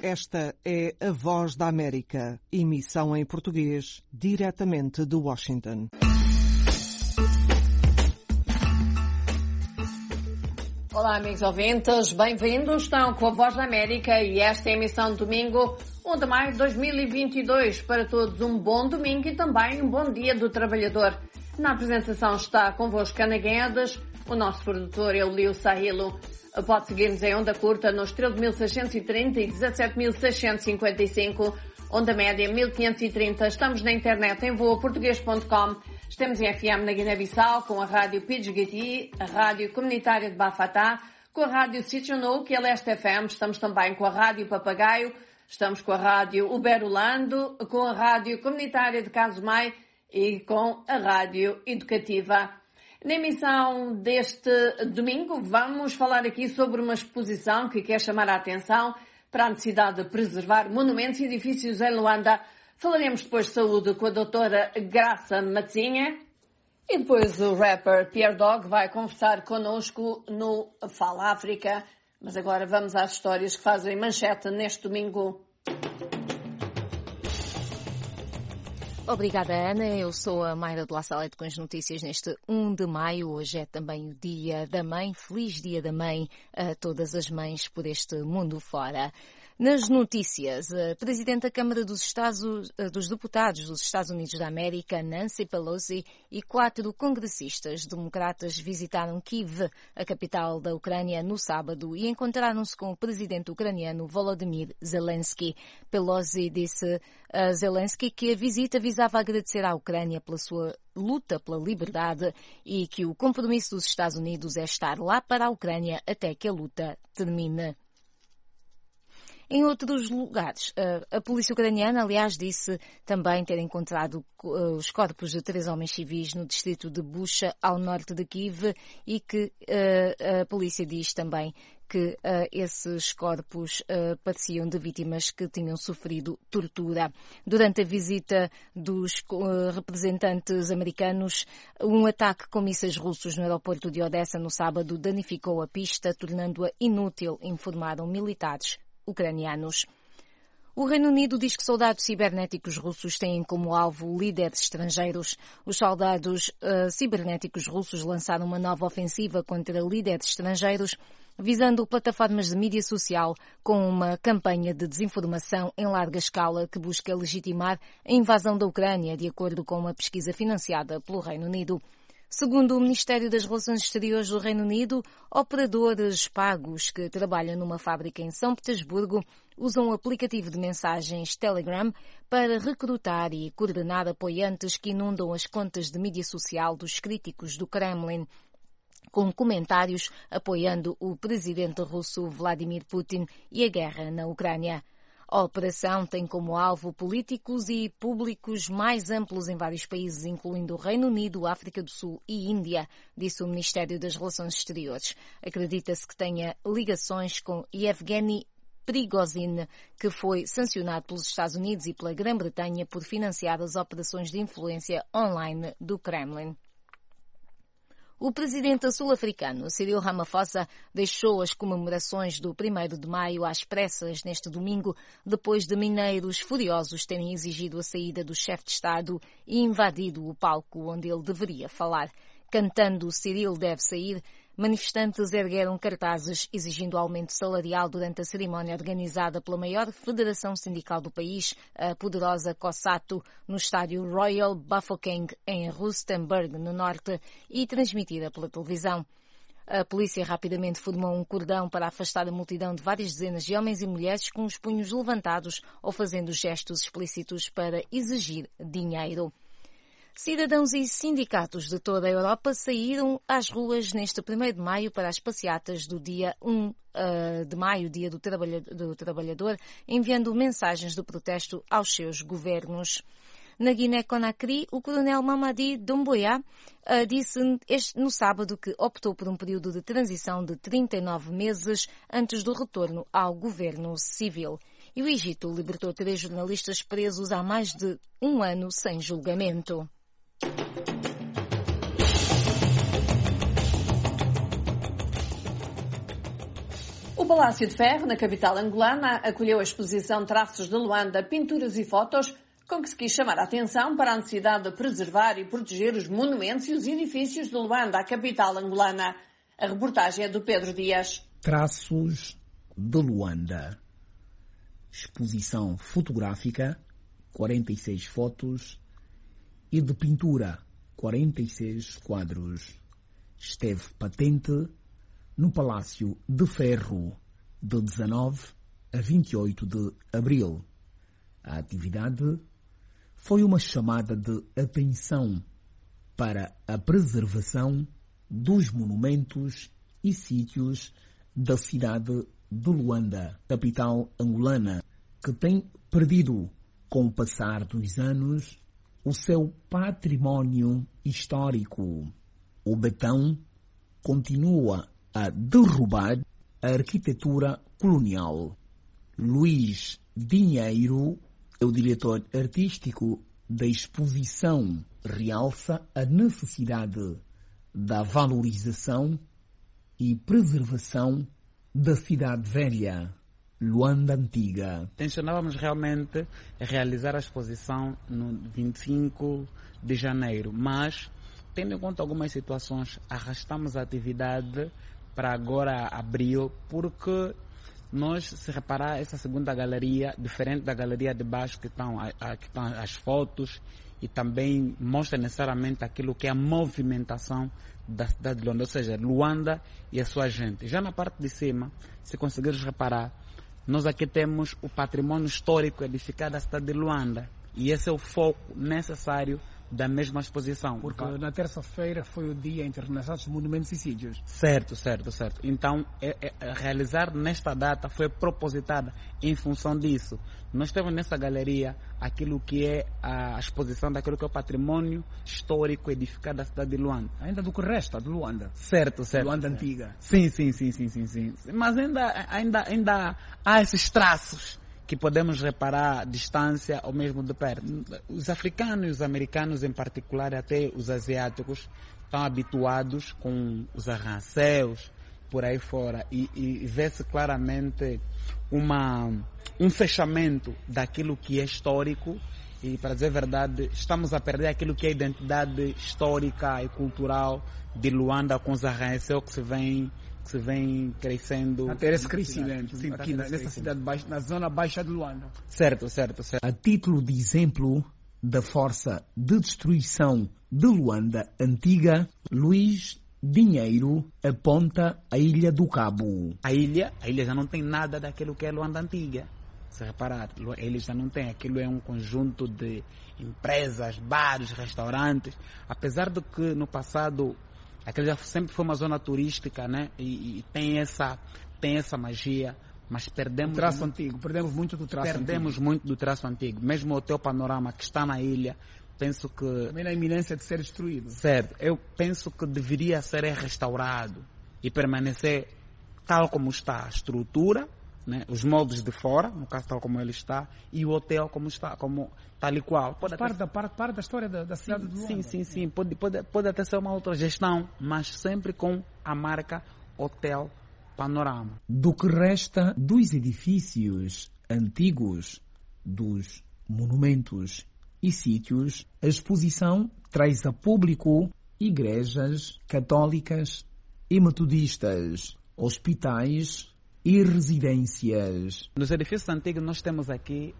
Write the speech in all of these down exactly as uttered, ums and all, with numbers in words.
Esta é a Voz da América, emissão em português, diretamente de Washington. Olá, amigos ouvintes, bem-vindos. Estão com a Voz da América e esta é a emissão de domingo, um de maio de dois mil e vinte e dois. Para todos, um bom domingo e também um bom dia do trabalhador. Na apresentação está convosco Ana Guedes, o nosso produtor é o Leo Sahilo. Pode seguir-nos em onda curta nos treze mil seiscentos e trinta e dezassete mil seiscentos e cinquenta e cinco, onda média mil quinhentos e trinta. Estamos na internet em voa português ponto com. Estamos em F M na Guiné-Bissau com a Rádio Pidgiti, a Rádio Comunitária de Bafatá, com a Rádio Sitionou, que é Leste F M. Estamos também com a Rádio Papagaio, estamos com a Rádio Uberulando, com a Rádio Comunitária de Casumai e com a Rádio Educativa. Na emissão deste domingo vamos falar aqui sobre uma exposição que quer chamar a atenção para a necessidade de preservar monumentos e edifícios em Luanda. Falaremos depois de saúde com a doutora Graça Matzinha e depois o rapper Pierre Dog vai conversar connosco no Fala África. Mas agora vamos às histórias que fazem manchete neste domingo. Obrigada, Ana. Eu sou a Mayra de La Salete com as notícias neste um de maio. Hoje é também o Dia da Mãe. Feliz Dia da Mãe a todas as mães por este mundo fora. Nas notícias, a Presidente da Câmara dos, Estados, dos Deputados dos Estados Unidos da América, Nancy Pelosi, e quatro congressistas democratas visitaram Kiev, a capital da Ucrânia, no sábado e encontraram-se com o presidente ucraniano Volodymyr Zelensky. Pelosi disse a Zelensky que a visita visava agradecer à Ucrânia pela sua luta pela liberdade e que o compromisso dos Estados Unidos é estar lá para a Ucrânia até que a luta termine. Em outros lugares, a polícia ucraniana, aliás, disse também ter encontrado os corpos de três homens civis no distrito de Bucha, ao norte de Kiev, e que a polícia diz também que uh, esses corpos uh, pareciam de vítimas que tinham sofrido tortura. Durante a visita dos uh, representantes americanos, um ataque com mísseis russos no aeroporto de Odessa no sábado danificou a pista, tornando-a inútil, informaram militares ucranianos. O Reino Unido diz que soldados cibernéticos russos têm como alvo líderes estrangeiros. Os soldados uh, cibernéticos russos lançaram uma nova ofensiva contra líderes estrangeiros, visando plataformas de mídia social com uma campanha de desinformação em larga escala que busca legitimar a invasão da Ucrânia, de acordo com uma pesquisa financiada pelo Reino Unido. Segundo o Ministério das Relações Exteriores do Reino Unido, operadores pagos que trabalham numa fábrica em São Petersburgo usam o aplicativo de mensagens Telegram para recrutar e coordenar apoiantes que inundam as contas de mídia social dos críticos do Kremlin, com comentários apoiando o presidente russo Vladimir Putin e a guerra na Ucrânia. A operação tem como alvo políticos e públicos mais amplos em vários países, incluindo o Reino Unido, África do Sul e Índia, disse o Ministério das Relações Exteriores. Acredita-se que tenha ligações com Yevgeny Prigozhin, que foi sancionado pelos Estados Unidos e pela Grã-Bretanha por financiar as operações de influência online do Kremlin. O presidente sul-africano, Cyril Ramaphosa, deixou as comemorações do primeiro de maio às pressas neste domingo, depois de mineiros furiosos terem exigido a saída do chefe de Estado e invadido o palco onde ele deveria falar. Cantando "Cyril deve sair", manifestantes ergueram cartazes exigindo aumento salarial durante a cerimónia organizada pela maior federação sindical do país, a poderosa COSATU, no estádio Royal Bafokeng, em Rustenburg, no norte, e transmitida pela televisão. A polícia rapidamente formou um cordão para afastar a multidão de várias dezenas de homens e mulheres com os punhos levantados ou fazendo gestos explícitos para exigir dinheiro. Cidadãos e sindicatos de toda a Europa saíram às ruas neste primeiro de maio para as passeatas do dia um de maio, Dia do Trabalhador, enviando mensagens de protesto aos seus governos. Na Guiné-Conakry, o coronel Mamadi Doumbouya uh, disse este, no sábado que optou por um período de transição de trinta e nove meses antes do retorno ao governo civil. E o Egito libertou três jornalistas presos há mais de um ano sem julgamento. O Palácio de Ferro, na capital angolana, acolheu a exposição Traços de Luanda, Pinturas e Fotos, com que se quis chamar a atenção para a necessidade de preservar e proteger os monumentos e os edifícios de Luanda, a capital angolana. A reportagem é do Pedro Dias. Traços de Luanda. Exposição fotográfica, quarenta e seis fotos, e de pintura, quarenta e seis quadros. Esteve patente no Palácio de Ferro, de dezanove a vinte e oito de abril. A atividade foi uma chamada de atenção para a preservação dos monumentos e sítios da cidade de Luanda, capital angolana, que tem perdido, com o passar dos anos, o seu património histórico. O betão continua a derrubar a arquitetura colonial. Luís Dinheiro, é o diretor artístico da exposição, realça a necessidade da valorização e preservação da cidade velha, Luanda Antiga. Intencionávamos realmente realizar a exposição no vinte e cinco de janeiro, mas, tendo em conta algumas situações, arrastamos a atividade para agora abril, porque nós, se reparar, essa segunda galeria, diferente da galeria de baixo, que estão, a, a, que estão as fotos, e também mostra necessariamente aquilo que é a movimentação da cidade de Luanda, ou seja, Luanda e a sua gente. Já na parte de cima, se conseguires reparar, nós aqui temos o patrimônio histórico edificado da cidade de Luanda, e esse é o foco necessário da mesma exposição. Porque na terça-feira foi o Dia Internacional dos Monumentos e Sítios. Certo, certo, certo. Então, é, é, realizar nesta data foi propositada em função disso. Nós temos nessa galeria aquilo que é a exposição daquilo que é o patrimônio histórico edificado da cidade de Luanda. Ainda do que resta de Luanda. Certo, certo. Luanda certo. Antiga. Sim, sim, sim, sim, sim, sim. Mas ainda, ainda, ainda há esses traços que podemos reparar à distância ou mesmo de perto. Os africanos e os americanos em particular, até os asiáticos, estão habituados com os arranha-céus, por aí fora, e, e vê-se claramente uma, um fechamento daquilo que é histórico, e, para dizer a verdade, estamos a perder aquilo que é a identidade histórica e cultural de Luanda com os arranha-céus que se vem que se vem crescendo. A ter esse crescimento, sim, aqui nessa crescimento. Cidade baixa, na zona baixa de Luanda. Certo, certo, certo. A título de exemplo da força de destruição de Luanda Antiga, Luís Dinheiro aponta a Ilha do Cabo. A ilha, a ilha já não tem nada daquilo que é Luanda Antiga. Se reparar, a ilha já não tem. Aquilo é um conjunto de empresas, bares, restaurantes. Apesar de que no passado aquilo já sempre foi uma zona turística, né? E, e tem essa tem essa magia, mas perdemos o traço muito, antigo, perdemos muito do traço perdemos antigo. muito do traço antigo. Mesmo o Hotel Panorama que está na ilha, penso que também na iminência de ser destruído. Certo, eu penso que deveria ser restaurado e permanecer tal como está a estrutura, né? Os moldes de fora, no caso tal como ele está, e o hotel como está, como tal e qual. Pode parte, até... da, parte, parte da história da, da cidade sim, de Luanda. Sim, sim, sim. Pode, pode, pode até ser uma outra gestão, mas sempre com a marca Hotel Panorama. Do que resta dos edifícios antigos, dos monumentos e sítios, a exposição traz a público igrejas católicas e metodistas, hospitais e residências. Nos edifícios antigos nós temos aqui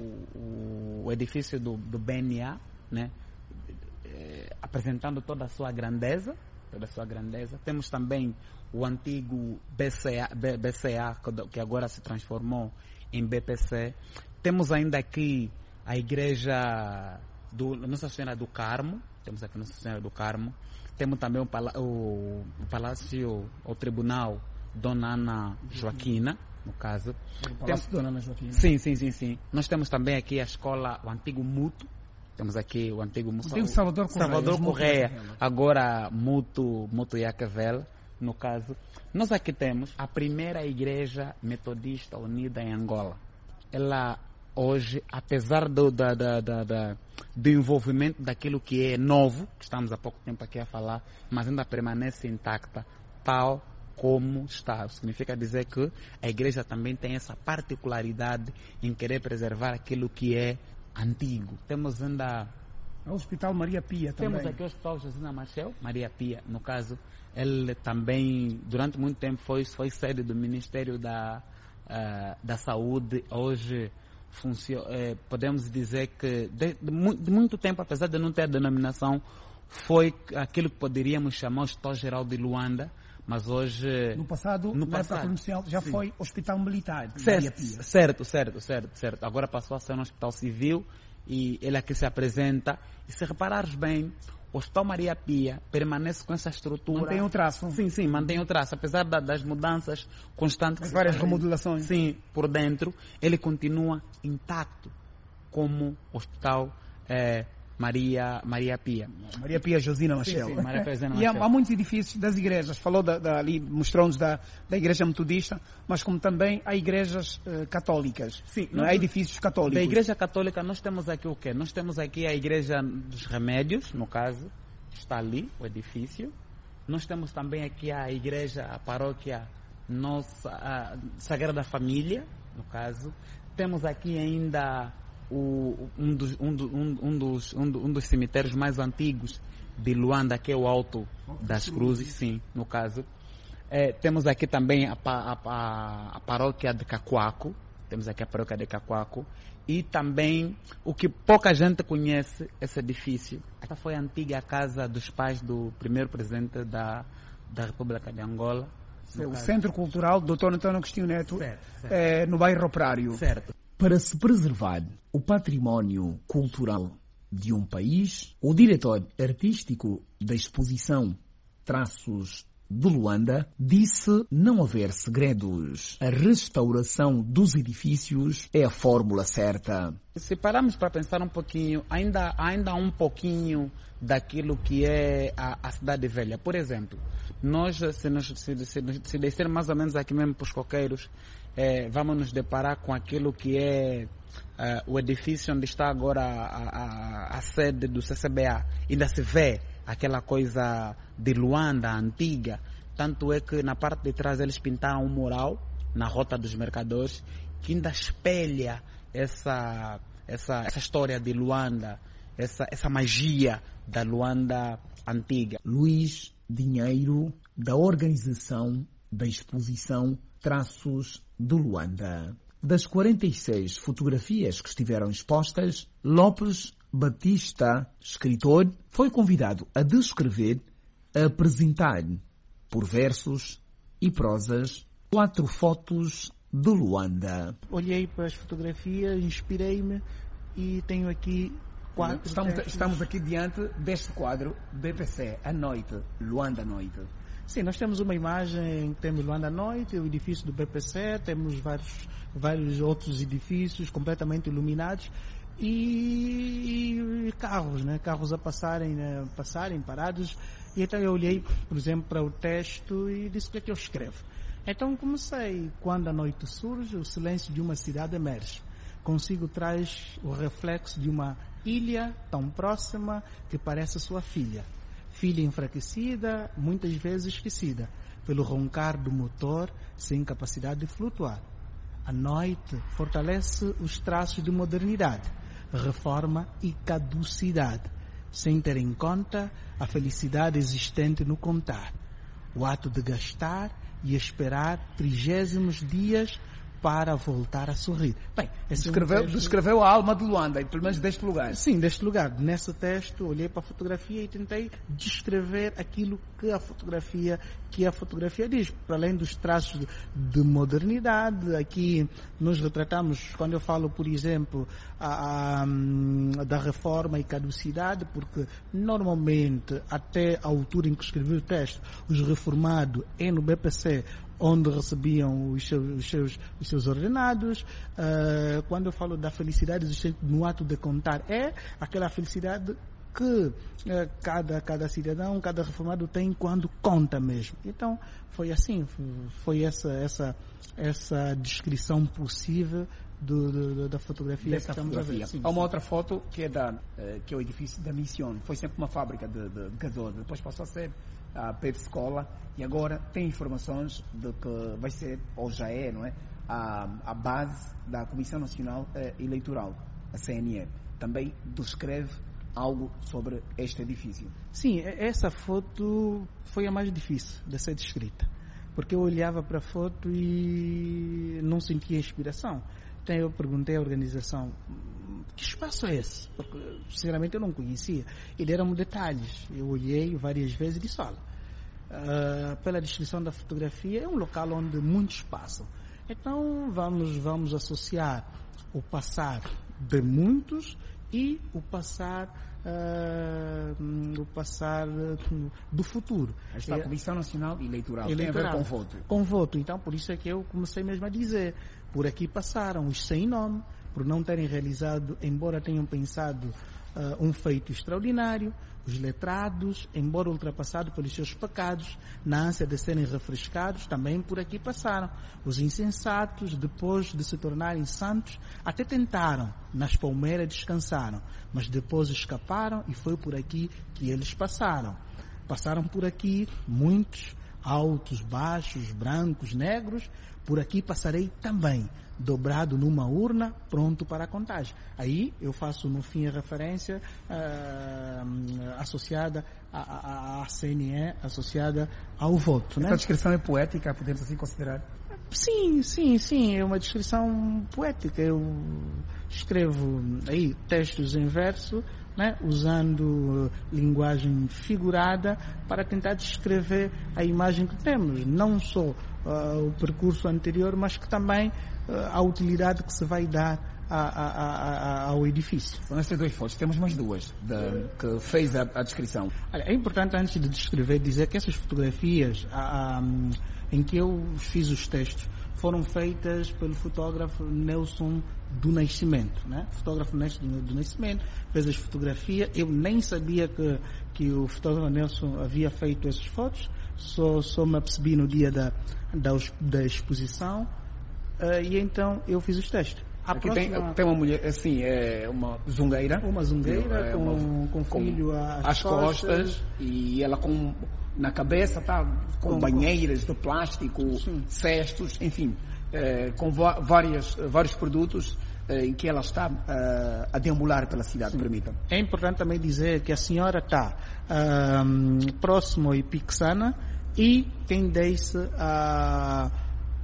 o, o edifício do, do B N A, né? É, apresentando toda a sua grandeza, toda a sua grandeza. Temos também o antigo B C A, B, B C A que agora se transformou em B P C. Temos ainda aqui a igreja do Nossa Senhora do Carmo, temos aqui Nossa Senhora do Carmo. Temos também o, o, o palácio, o tribunal Dona Ana Joaquina, no caso. O Palácio Tem... Dona Ana Joaquina. Sim, sim, sim, sim. Nós temos também aqui a escola, o antigo Muto. Temos aqui o antigo Muto. O Salvador Correia. Salvador Correia. Agora Muto, Muto Yacavel, no caso. Nós aqui temos a primeira igreja metodista unida em Angola. Ela hoje, apesar do, da, da, da, da, do envolvimento daquilo que é novo, que estamos há pouco tempo aqui a falar, mas ainda permanece intacta, tal como está. Significa dizer que a igreja também tem essa particularidade em querer preservar aquilo que é antigo. Temos ainda o Hospital Maria Pia também. Temos aqui o Hospital Josina Machel, Maria Pia, no caso, ele também, durante muito tempo, foi, foi sede do Ministério da, uh, da Saúde. Hoje, funciona, eh, podemos dizer que, de, de, de muito tempo, apesar de não ter denominação, foi aquilo que poderíamos chamar o Hospital Geral de Luanda, mas hoje... No passado, no na passado, época comercial, já sim. foi Hospital Militar. Certo, certo, certo, certo, certo. Agora passou a ser um hospital civil e ele aqui se apresenta. E se reparares bem, o Hospital Maria Pia permanece com essa estrutura. Mantém o traço. Sim, sim, mantém o traço. Apesar da, das mudanças constantes. As várias remodelações. Sim, por dentro, ele continua intacto como Hospital eh, Maria, Maria Pia. Maria Pia Josina Machel. Sim, sim, Maria Pia Josina E há, Machel. há muitos edifícios das igrejas. Falou da, da, ali, mostrou-nos da, da Igreja Metodista, mas como também há igrejas uh, católicas. Sim, não há edifícios católicos. Da Igreja Católica nós temos aqui o quê? Nós temos aqui a Igreja dos Remédios, no caso, está ali o edifício. Nós temos também aqui a Igreja, a Paróquia Nossa a Sagrada Família, no caso. Temos aqui ainda o, um, dos, um, do, um, um, dos, um, do, um dos cemitérios mais antigos de Luanda, que é o Alto das Cruzes, sim, no caso. É, temos aqui também a, a, a, a paróquia de Cacoaco, temos aqui a paróquia de Cacoaco, e também o que pouca gente conhece, esse edifício. Esta foi a antiga casa dos pais do primeiro presidente da, da República de Angola. O caso. Centro Cultural doutor Antônio Agostinho Neto, certo, certo. É, no bairro Operário. Certo. Para se preservar o património cultural de um país, o diretor artístico da exposição Traços de Luanda disse não haver segredos. A restauração dos edifícios é a fórmula certa. Se pararmos para pensar um pouquinho, ainda, ainda há um pouquinho daquilo que é a, a cidade velha. Por exemplo, nós, se, nos, se, se, se descer mais ou menos aqui mesmo para os coqueiros, é, vamos nos deparar com aquilo que é uh, o edifício onde está agora a, a, a sede do C C B A. Ainda se vê aquela coisa de Luanda antiga. Tanto é que na parte de trás eles pintaram um mural na Rota dos Mercadores que ainda espelha essa, essa, essa história de Luanda, essa, essa magia da Luanda antiga. Luís Dinheiro, da organização da exposição Traços de Luanda. Das quarenta e seis fotografias que estiveram expostas, Lopes Batista, escritor, foi convidado a descrever, a apresentar, por versos e prosas, quatro fotos de Luanda. Olhei para as fotografias, inspirei-me e tenho aqui quatro. Estamos, estamos aqui diante deste quadro B P C, à noite, Luanda à noite. Sim, nós temos uma imagem, temos Luanda à noite, o edifício do B P C, temos vários, vários outros edifícios completamente iluminados e, e carros, né? Carros a passarem, né? passarem parados. E então eu olhei, por exemplo, para o texto e disse o que é que eu escrevo. Então comecei, quando a noite surge, o silêncio de uma cidade emerge. Consigo traz o reflexo de uma ilha tão próxima que parece sua filha. Filha enfraquecida, muitas vezes esquecida, pelo roncar do motor sem capacidade de flutuar. A noite fortalece os traços de modernidade, reforma e caducidade, sem ter em conta a felicidade existente no contar. O ato de gastar e esperar trigésimos dias para voltar a sorrir. Bem, descreveu, é um texto... descreveu a alma de Luanda, pelo menos deste lugar. Sim, deste lugar. Nesse texto, olhei para a fotografia e tentei descrever aquilo que a fotografia, que a fotografia diz. Para além dos traços de modernidade, aqui nós retratamos, quando eu falo, por exemplo, a, a, da reforma e caducidade, porque normalmente, até a altura em que escrevi o texto, os reformados é no B P C, onde recebiam os seus, os seus, os seus ordenados. Uh, quando eu falo da felicidade existente no ato de contar, é aquela felicidade que uh, cada, cada cidadão, cada reformado tem quando conta mesmo. Então, foi assim, foi essa, essa, essa descrição possível do, do, da fotografia Dessa que estamos fotografia. a ver. Sim, Há uma sim. outra foto que é, da, que é o edifício da Missão. Foi sempre uma fábrica de, de, de gasosa. Depois passou a ser a Pepsi Cola e agora tem informações de que vai ser, ou já é, não é? A, a base da Comissão Nacional Eleitoral, a C N E. Também descreve algo sobre este edifício. Sim, essa foto foi a mais difícil de ser descrita, porque eu olhava para a foto e não sentia inspiração. Então eu perguntei à organização, que espaço é esse? Porque sinceramente eu não conhecia. E deram-me detalhes. Eu olhei várias vezes e disse, olha, uh, pela descrição da fotografia, é um local onde muitos passam. Então vamos, vamos associar o passar de muitos e o passar, uh, o passar uh, do futuro. Esta é a Comissão Nacional Eleitoral, Eleitoral, tem a ver com voto. Com voto. Então, por isso é que eu comecei mesmo a dizer, por aqui passaram os sem nome, por não terem realizado, embora tenham pensado uh, um feito extraordinário, os letrados, embora ultrapassados pelos seus pecados, na ânsia de serem refrescados, também por aqui passaram. Os insensatos, depois de se tornarem santos, até tentaram, nas palmeiras descansaram, mas depois escaparam e foi por aqui que eles passaram. Passaram por aqui muitos, altos, baixos, brancos, negros, por aqui passarei também, dobrado numa urna, pronto para a contagem. Aí eu faço no fim a referência uh, associada à, à C N E, associada ao voto. Essa né? descrição é poética, podemos assim considerar? Sim, sim, sim, é uma descrição poética. Eu escrevo aí textos em verso, né, usando uh, linguagem figurada para tentar descrever a imagem que temos, não só uh, o percurso anterior, mas que também uh, a utilidade que se vai dar a, a, a, ao edifício. São estas duas fotos, temos mais duas de, que fez a, a descrição. Olha, é importante, antes de descrever, dizer que essas fotografias a, a, em que eu fiz os textos foram feitas pelo fotógrafo Nelson do Nascimento, né? Fotógrafo Nelson do Nascimento fez as fotografias. Eu nem sabia que, que o fotógrafo Nelson havia feito essas fotos, só, só me apercebi no dia da, da, da exposição, uh, e então eu fiz os textos. A Aqui próxima... tem, tem uma mulher, assim, é uma zungueira. Uma zungueira é com, uma, com filho às, às costas, costas e ela com na cabeça tá com, com banheiras de plástico, sim, cestos, enfim, é, com várias, vários produtos é, em que ela está é, a deambular pela cidade, permita. É importante também dizer que a senhora está um, próximo ao Ipixana e quem desce a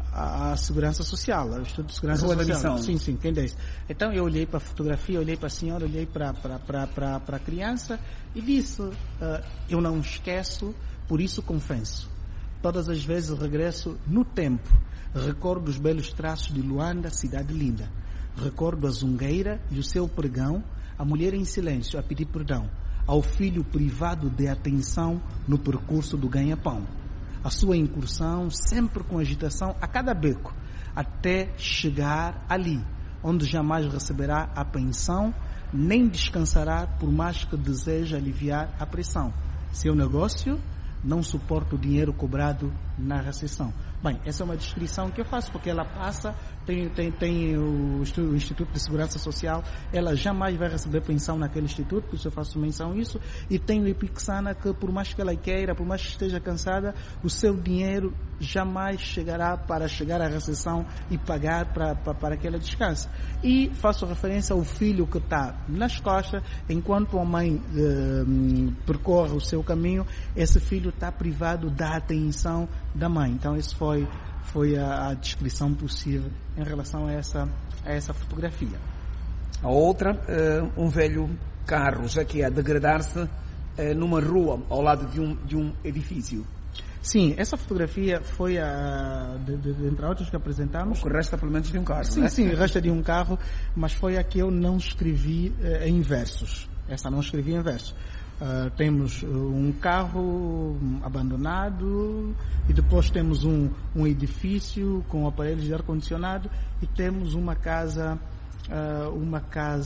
a segurança social, o Instituto de Segurança Rua Social. Da Missão. Sim, sim, quem disse. Então eu olhei para a fotografia, olhei para a senhora, olhei para, para, para, para, para a criança e disse, uh, eu não esqueço, por isso confesso. Todas as vezes regresso no tempo, recordo os belos traços de Luanda, cidade linda. Recordo a zungueira e o seu pregão, a mulher em silêncio a pedir perdão, ao filho privado de atenção no percurso do ganha-pão. A sua incursão, sempre com agitação, a cada beco, até chegar ali, onde jamais receberá a pensão, nem descansará por mais que deseje aliviar a pressão. Seu negócio não suporta o dinheiro cobrado na recessão. Bem, essa é uma descrição que eu faço, porque ela passa, tem, tem, tem o Instituto de Segurança Social, ela jamais vai receber pensão naquele instituto, por isso eu faço menção a isso, e tem o Ipixana que, por mais que ela queira, por mais que esteja cansada, o seu dinheiro jamais chegará para chegar à recessão e pagar para, para, para que ela descanse. E faço referência ao filho que está nas costas, enquanto a mãe eh, percorre o seu caminho, esse filho está privado da atenção da mãe. Então, isso foi, foi a, a descrição possível em relação a essa, a essa fotografia. A outra, uh, um velho carro, já que é a degradar-se uh, numa rua, ao lado de um, de um edifício. Sim, essa fotografia foi a, de, de, entre outras que apresentamos. O que resta pelo menos de um carro, Sim, né? sim, resta de um carro, mas foi a que eu não escrevi uh, em versos. Essa não escrevi em versos. Uh, temos um carro abandonado e depois temos um, um edifício com aparelhos de ar-condicionado e temos uma casa, uh, uma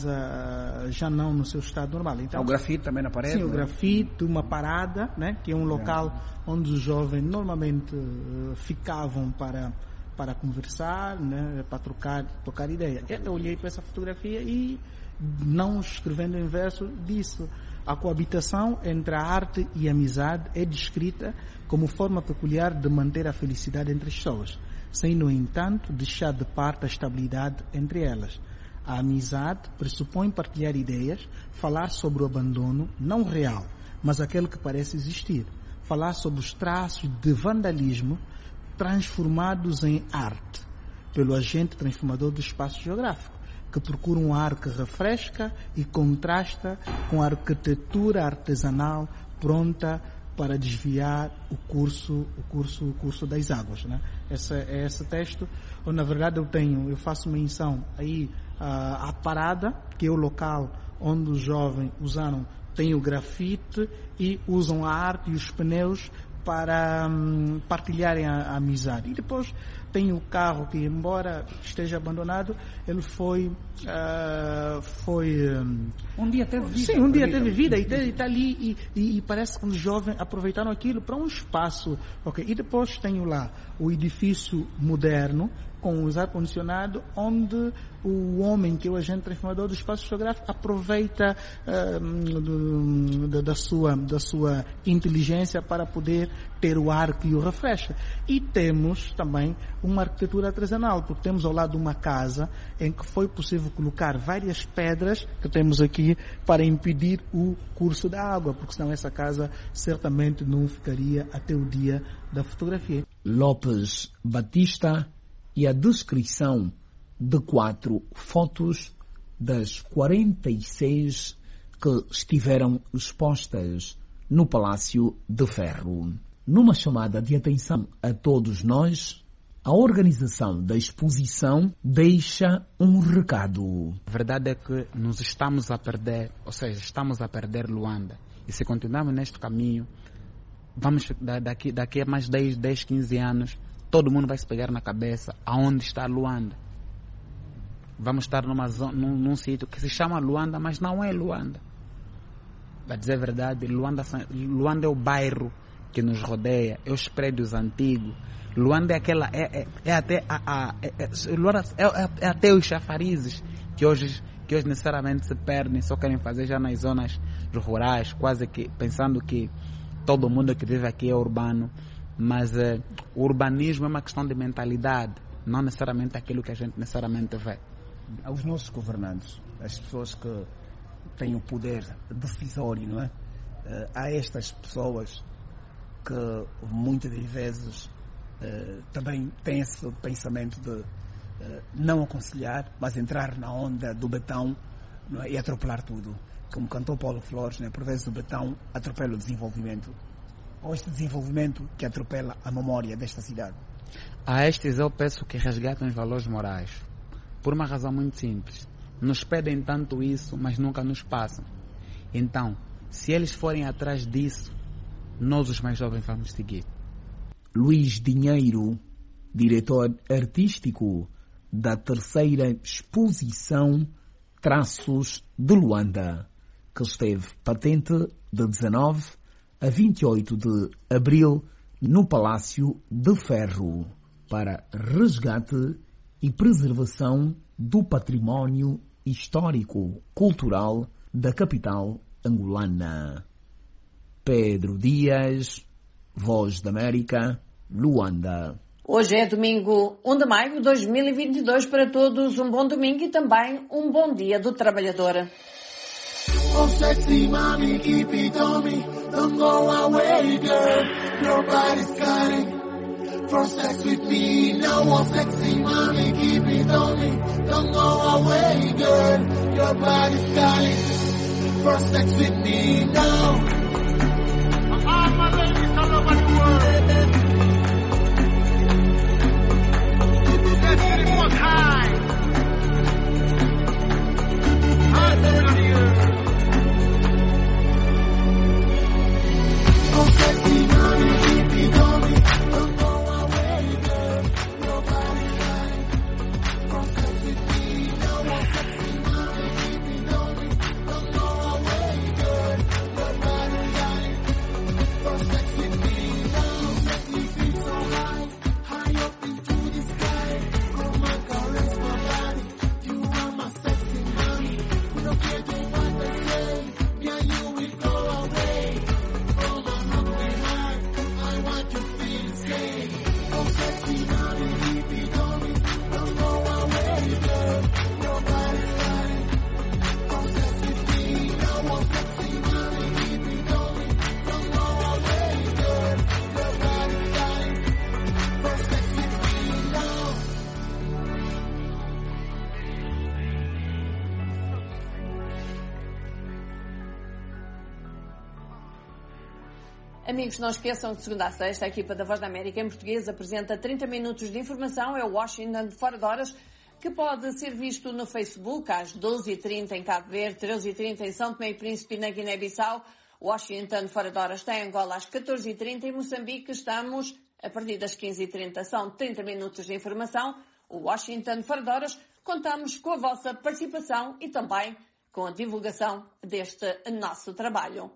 casa já não no seu estado normal. Então, o grafite também na parede? Sim, o grafite, uma parada, né, que é um local onde os jovens normalmente uh, ficavam para, para conversar, né, para trocar, trocar ideia. Eu olhei para essa fotografia e, não escrevendo em verso, disse: a coabitação entre a arte e a amizade é descrita como forma peculiar de manter a felicidade entre as pessoas, sem, no entanto, deixar de parte a estabilidade entre elas. A amizade pressupõe partilhar ideias, falar sobre o abandono, não real, mas aquele que parece existir, falar sobre os traços de vandalismo transformados em arte, pelo agente transformador do espaço geográfico, que procura um ar que refresca e contrasta com a arquitetura artesanal pronta para desviar o curso, o curso, o curso das águas, né? Esse é esse texto, ou na verdade eu tenho, eu faço menção aí à, à parada, que é o local onde os jovens usaram, tem o grafite e usam a arte e os pneus para hum, partilharem a, a amizade. E depois tem o carro que, embora esteja abandonado, ele foi uh, foi um, um dia teve vida. Sim, um dia teve vida e está ali e, e, e parece que os jovens aproveitaram aquilo para um espaço. Okay. E depois tem lá o edifício moderno com os ar-condicionado, onde o homem, que é o agente transformador do espaço geográfico, aproveita uh, do, do, da, sua, da sua inteligência para poder ter o ar que o refresca. E temos também uma arquitetura artesanal, porque temos ao lado uma casa em que foi possível colocar várias pedras que temos aqui para impedir o curso da água, porque senão essa casa certamente não ficaria até o dia da fotografia. Lopes Batista e a descrição de quatro fotos das quarenta e seis que estiveram expostas no Palácio de Ferro. Numa chamada de atenção a todos nós, a organização da exposição deixa um recado. A verdade é que nos estamos a perder, ou seja, estamos a perder Luanda. E se continuarmos neste caminho, vamos daqui, daqui a mais dez, dez, quinze anos, todo mundo vai se pegar na cabeça aonde está Luanda. Vamos estar numa zona, num, num sítio que se chama Luanda, mas não é Luanda. Para dizer a verdade, Luanda, Luanda é o bairro que nos rodeia, é os prédios antigos. Luanda é aquela, é, é, é até a, a, é, é, Luanda é, é, é até os chafarizes que hoje, que hoje necessariamente se perdem, só querem fazer já nas zonas rurais, quase que pensando que todo mundo que vive aqui é urbano. Mas uh, o urbanismo é uma questão de mentalidade, não necessariamente aquilo que a gente necessariamente vê. Aos nossos governantes, as pessoas que têm o poder decisório, não é? Uh, há estas pessoas que muitas das vezes uh, também têm esse pensamento de uh, não aconselhar, mas entrar na onda do betão, não é? E atropelar tudo. Como cantou Paulo Flores, né? Por vezes o betão atropela o desenvolvimento. Ou este desenvolvimento que atropela a memória desta cidade? A estes eu peço que resgatem os valores morais. Por uma razão muito simples. Nos pedem tanto isso, mas nunca nos passam. Então, se eles forem atrás disso, nós os mais jovens vamos seguir. Luís Dinheiro, diretor artístico da terceira exposição Traços de Luanda, que esteve patente de dezanove a vinte e oito de abril no Palácio de Ferro, para resgate e preservação do património histórico-cultural da capital angolana. Pedro Dias, Voz da América, Luanda. Hoje é domingo um de maio de dois mil e vinte e dois. Para todos um bom domingo e também um bom dia do trabalhador. Oh sexy mommy, keep it on me. Don't go away, girl. Your body's calling for sex with me. Now, oh sexy mommy, keep it on me. Don't go away, girl. Your body's calling for sex with me now. All my ladies all over the world. Let's get it one high. High over the earth. Oh, sexy mommy, keep it on me. Don't go away, girl. Your body's calling for sex with me. Now, oh, sexy mommy, keep it on me. Don't go away, girl. Your body's calling for sex with me. Now, let me feel so high, high up into the sky. care to what they say. Me and you will go away. From a hungry heart, I want to feel safe. Oh, sexy mommy, keep it on me. Don't go away, girl. Your body's fine. Obsess with me. Now, oh, sexy mommy, keep it on me. Don't go away, girl. Your body's fine. Obsess with me now. Amigos, não esqueçam que de segunda a sexta a equipa da Voz da América em português apresenta trinta minutos de informação. É o Washington de Fora de Horas, que pode ser visto no Facebook às doze e trinta em Cabo Verde, treze e trinta em São Tomé e Príncipe e na Guiné-Bissau. Washington de Fora de Horas está em Angola às catorze e trinta. Em Moçambique estamos a partir das quinze e trinta. São trinta minutos de informação. O Washington de Fora de Horas, contamos com a vossa participação e também com a divulgação deste nosso trabalho.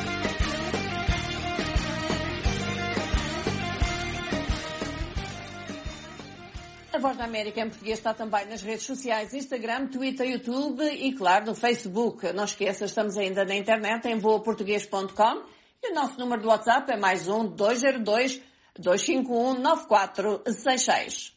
A Voz da América em português está também nas redes sociais, Instagram, Twitter, YouTube e, claro, no Facebook. Não esqueça, estamos ainda na internet em voa português ponto com e o nosso número de WhatsApp é mais um dois zero dois, dois cinco um, nove quatro seis seis.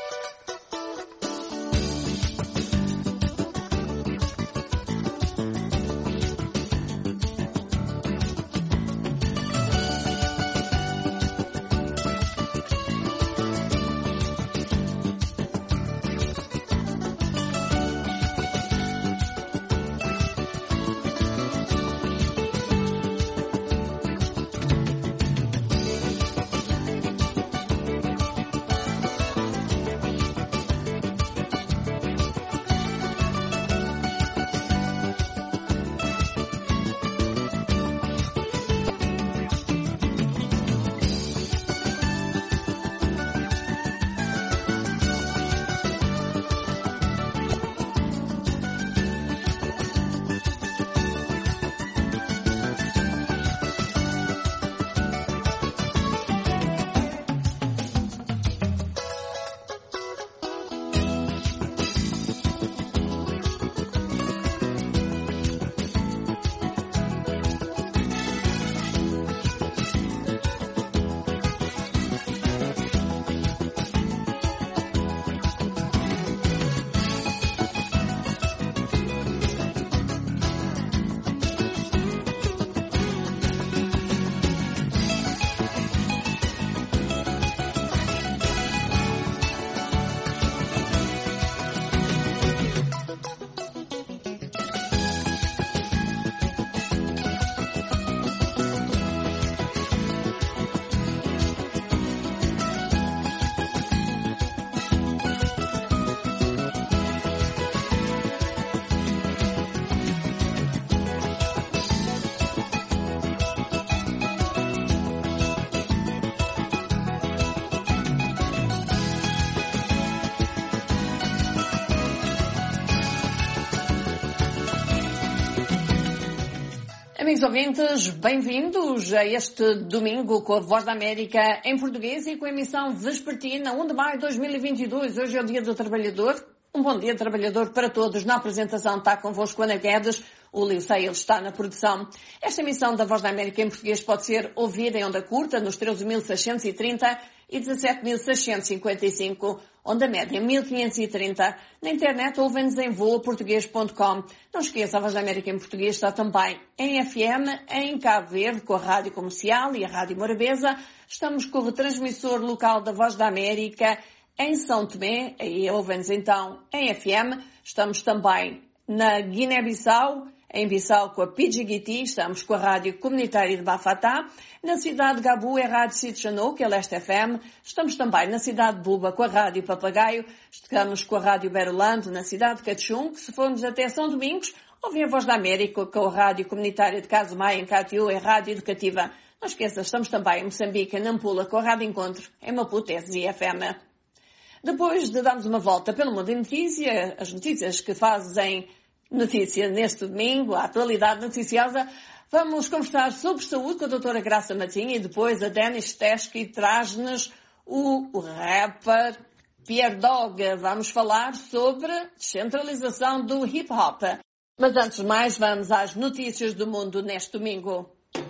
Amigos ouvintes, bem-vindos a este domingo com a Voz da América em português e com a emissão vespertina, um de maio de dois mil e vinte e dois. Hoje é o Dia do Trabalhador. Um bom dia, trabalhador, para todos. Na apresentação está convosco Ana Guedes, o Leo Seil está na produção. Esta emissão da Voz da América em português pode ser ouvida em onda curta nos treze mil seiscentos e trinta e dezassete mil seiscentos e cinquenta e cinco, onda média mil quinhentos e trinta. Na internet ouvem-nos em voa português ponto com. Não esqueça, a Voz da América em português está também em F M, em Cabo Verde, com a Rádio Comercial e a Rádio Morabeza. Estamos com o retransmissor local da Voz da América em São Tomé, aí ouvem-nos então em F M. Estamos também na Guiné-Bissau, em Bissau com a Pidjigiti, estamos com a Rádio Comunitária de Bafatá. Na cidade de Gabu é a Rádio Sitchanou, que é Leste F M. Estamos também na cidade de Buba com a Rádio Papagaio. Estamos com a Rádio Berolando na cidade de Cachum, que se formos até São Domingos, ouvem a Voz da América com a Rádio Comunitária de Casumai em Catiú, é Rádio Educativa. Não esqueça, estamos também em Moçambique, em Nampula, com a Rádio Encontro, em Maputo, é Z F M. Depois de darmos uma volta pelo mundo em notícia, as notícias que fazem notícia neste domingo, a atualidade noticiosa, vamos conversar sobre saúde com a doutora Graça Matinha e depois a Denis Teskey traz-nos o rapper Pierre Dog. Vamos falar sobre descentralização do hip-hop. Mas antes de mais, vamos às notícias do mundo neste domingo.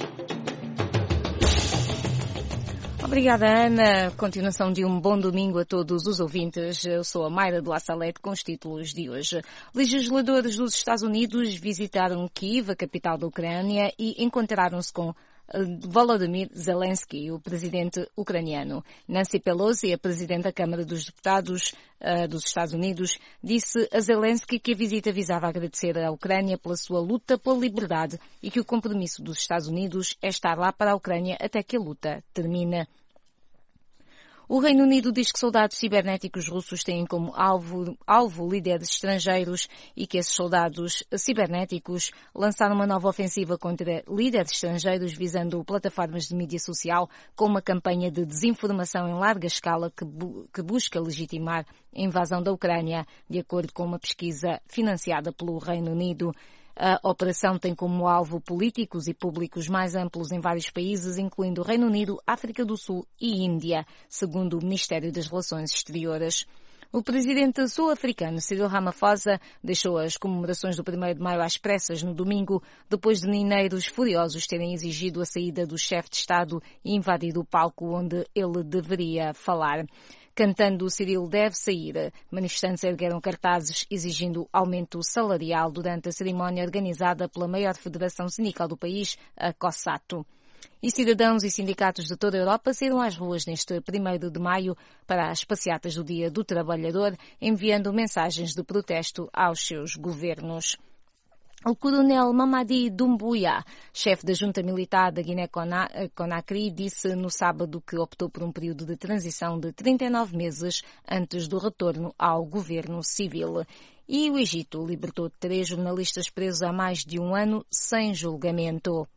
Obrigada, Ana. Continuação de um bom domingo a todos os ouvintes. Eu sou a Mayra de La Salette com os títulos de hoje. Legisladores dos Estados Unidos visitaram Kiev, a capital da Ucrânia, e encontraram-se com Volodymyr Zelensky, o presidente ucraniano. Nancy Pelosi, a presidente da Câmara dos Deputados uh, dos Estados Unidos, disse a Zelensky que a visita visava agradecer à Ucrânia pela sua luta pela liberdade e que o compromisso dos Estados Unidos é estar lá para a Ucrânia até que a luta termine. O Reino Unido diz que soldados cibernéticos russos têm como alvo, alvo líderes estrangeiros e que esses soldados cibernéticos lançaram uma nova ofensiva contra líderes estrangeiros visando plataformas de mídia social com uma campanha de desinformação em larga escala que, bu- que busca legitimar a invasão da Ucrânia, de acordo com uma pesquisa financiada pelo Reino Unido. A operação tem como alvo políticos e públicos mais amplos em vários países, incluindo o Reino Unido, África do Sul e Índia, segundo o Ministério das Relações Exteriores. O presidente sul-africano Cyril Ramaphosa deixou as comemorações do primeiro de maio às pressas no domingo, depois de mineiros furiosos terem exigido a saída do chefe de Estado e invadido o palco onde ele deveria falar. Cantando Cyril deve sair, manifestantes ergueram cartazes exigindo aumento salarial durante a cerimónia organizada pela maior federação sindical do país, a COSATU. E cidadãos e sindicatos de toda a Europa saíram às ruas neste primeiro de maio para as passeatas do Dia do Trabalhador, enviando mensagens de protesto aos seus governos. O coronel Mamadi Doumbouya, chefe da junta militar da Guiné-Conakry, disse no sábado que optou por um período de transição de trinta e nove meses antes do retorno ao governo civil. E o Egito libertou três jornalistas presos há mais de um ano sem julgamento.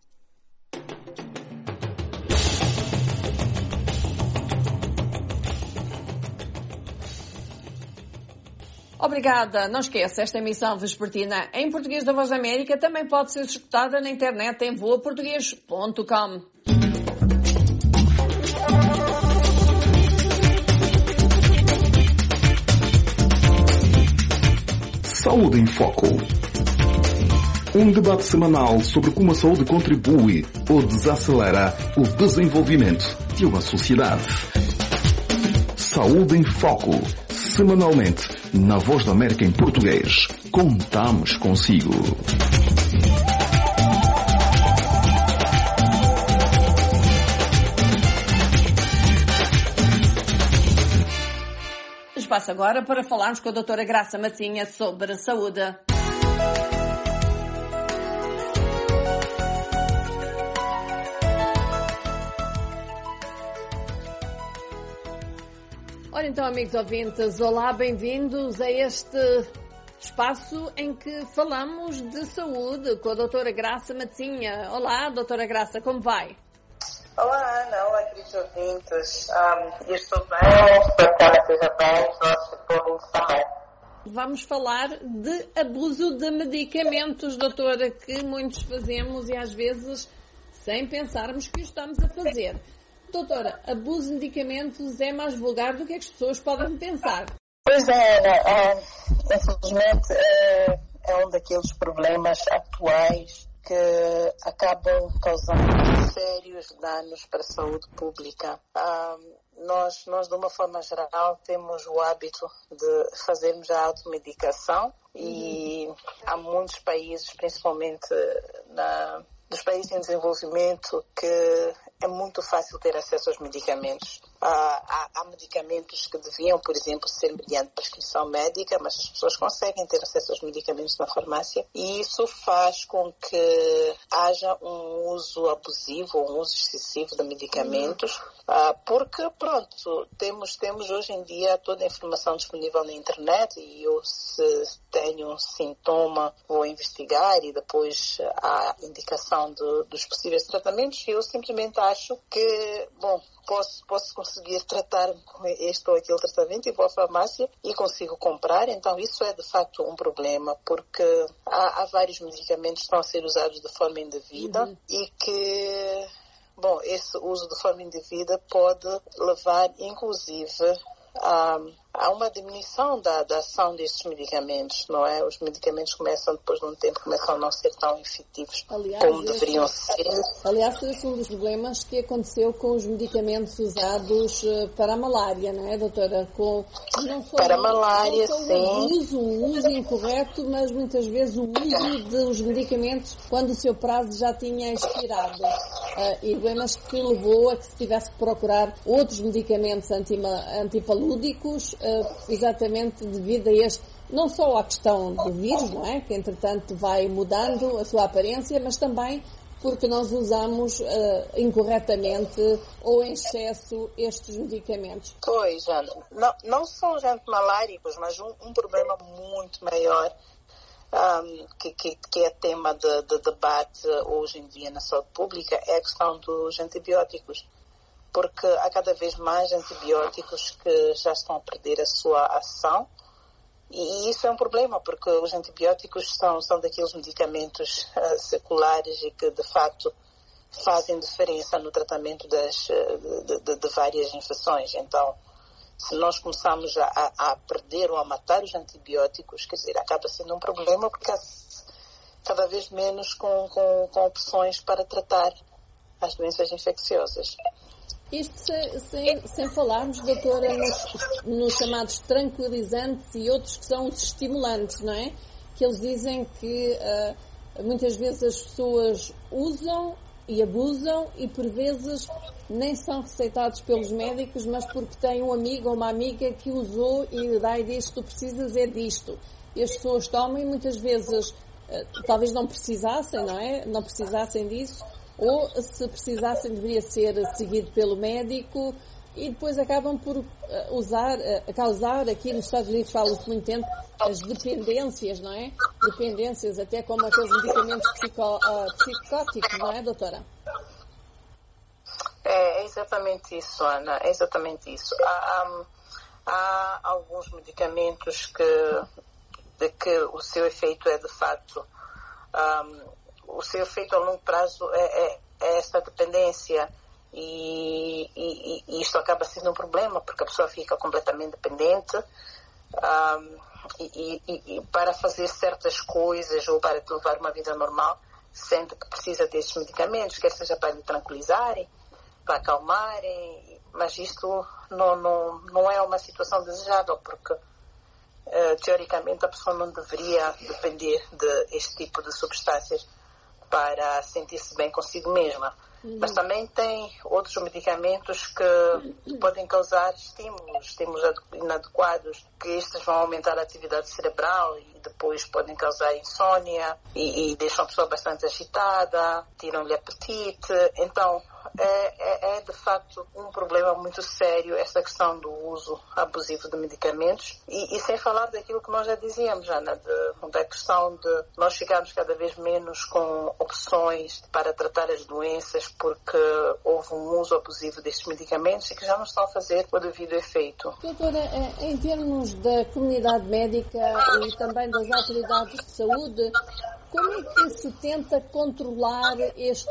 Obrigada. Não esqueça, esta emissão vespertina em português da Voz da América também pode ser escutada na internet em voa português ponto com. Saúde em Foco. Um debate semanal sobre como a saúde contribui ou desacelera o desenvolvimento de uma sociedade. Saúde em Foco. Semanalmente, na Voz da América em português. Contamos consigo. Espaço agora para falarmos com a doutora Graça Matinha sobre a saúde. Ora então, amigos ouvintes, olá, bem-vindos a este espaço em que falamos de saúde com a doutora Graça Matinha. Olá, doutora Graça, como vai? Olá, Ana, olá, queridos ouvintes. Um, eu estou bem, espero que ela esteja bem, os nossos ouvintes também. Vamos falar de abuso de medicamentos, doutora, que muitos fazemos e às vezes sem pensarmos que o estamos a fazer. Doutora, abuso de medicamentos é mais vulgar do que as pessoas podem pensar. Pois é, Ana, é, infelizmente é, é um daqueles problemas atuais que acabam causando sérios danos para a saúde pública. Ah, nós, nós, de uma forma geral, temos o hábito de fazermos a automedicação e uhum. há muitos países, principalmente na, nos países em desenvolvimento, que é muito fácil ter acesso aos medicamentos. Ah, há, há medicamentos que deviam, por exemplo, ser mediante prescrição médica, mas as pessoas conseguem ter acesso aos medicamentos na farmácia e isso faz com que haja um uso abusivo, um uso excessivo de medicamentos, ah, porque, pronto, temos, temos hoje em dia toda a informação disponível na internet e eu, se tenho um sintoma, vou investigar e depois há indicação de, dos possíveis tratamentos e eu simplesmente acho que, bom, posso, posso conseguir tratar com este ou aquele tratamento e vou à farmácia e consigo comprar. Então isso é de facto um problema, porque há, há vários medicamentos que estão a ser usados de forma indevida uhum. e que, bom, esse uso de forma indevida pode levar inclusive a, há uma diminuição da, da ação desses medicamentos, não é? Os medicamentos começam, depois de um tempo, começam a não ser tão efetivos aliás, como deveriam esse, ser. Aliás, esse é um dos problemas que aconteceu com os medicamentos usados para a malária, não é, doutora? Com, não só, para a malária, não só sim. O uso, o uso incorreto, mas muitas vezes o uso dos medicamentos quando o seu prazo já tinha expirado. Uh, e problemas que levou a que se tivesse que procurar outros medicamentos antipalúdicos, uh, exatamente devido a este, não só à questão do vírus, não é? Que entretanto vai mudando a sua aparência, mas também porque nós usamos uh, incorretamente ou em excesso estes medicamentos. Pois, Ana, não, não são os antimaláricos, mas um, um problema muito maior Um, que, que, que é tema de, de debate hoje em dia na saúde pública é a questão dos antibióticos, porque há cada vez mais antibióticos que já estão a perder a sua ação, e isso é um problema, porque os antibióticos são, são daqueles medicamentos uh, seculares e que de facto fazem diferença no tratamento das, de, de, de várias infecções. Então, se nós começarmos a, a perder ou a matar os antibióticos, quer dizer, acaba sendo um problema porque há cada vez menos com, com, com opções para tratar as doenças infecciosas. Isto sem, sem, sem falarmos, doutora, nos, nos chamados tranquilizantes e outros que são os estimulantes, não é? Que eles dizem que uh, muitas vezes as pessoas usam e abusam e por vezes nem são receitados pelos médicos, mas porque tem um amigo ou uma amiga que usou e lhe dá e diz: tu precisas é disto. E as pessoas tomam e muitas vezes uh, talvez não precisassem, não é? Não precisassem disso, ou se precisassem deveria ser seguido pelo médico e depois acabam por uh, usar, uh, causar, aqui nos Estados Unidos fala-se muito tempo, as dependências, não é? Dependências, até como aqueles medicamentos psico, uh, psicóticos, não é, doutora? É, é exatamente isso, Ana, é exatamente isso. Há, há, há alguns medicamentos que, de que o seu efeito é de facto, um, o seu efeito a longo prazo é, é, é esta dependência e, e, e isto acaba sendo um problema porque a pessoa fica completamente dependente um, e, e, e para fazer certas coisas ou para levar uma vida normal sente que precisa desses medicamentos, quer seja para lhe tranquilizarem, para acalmarem, mas isto não, não, não é uma situação desejável, porque uh, teoricamente a pessoa não deveria depender deste de tipo de substâncias para sentir-se bem consigo mesma. Uhum. Mas também tem outros medicamentos que podem causar estímulos, estímulos inadequados, que estes vão aumentar a atividade cerebral e depois podem causar insônia e, e deixam a pessoa bastante agitada, tiram-lhe apetite. Então, é, é, é de facto um problema muito sério essa questão do uso abusivo de medicamentos e, e sem falar daquilo que nós já dizíamos, Ana, de, da questão de nós chegarmos cada vez menos com opções para tratar as doenças porque houve um uso abusivo destes medicamentos e que já não estão a fazer o devido efeito. Doutora, em termos da comunidade médica e também das autoridades de saúde, como é que se tenta controlar este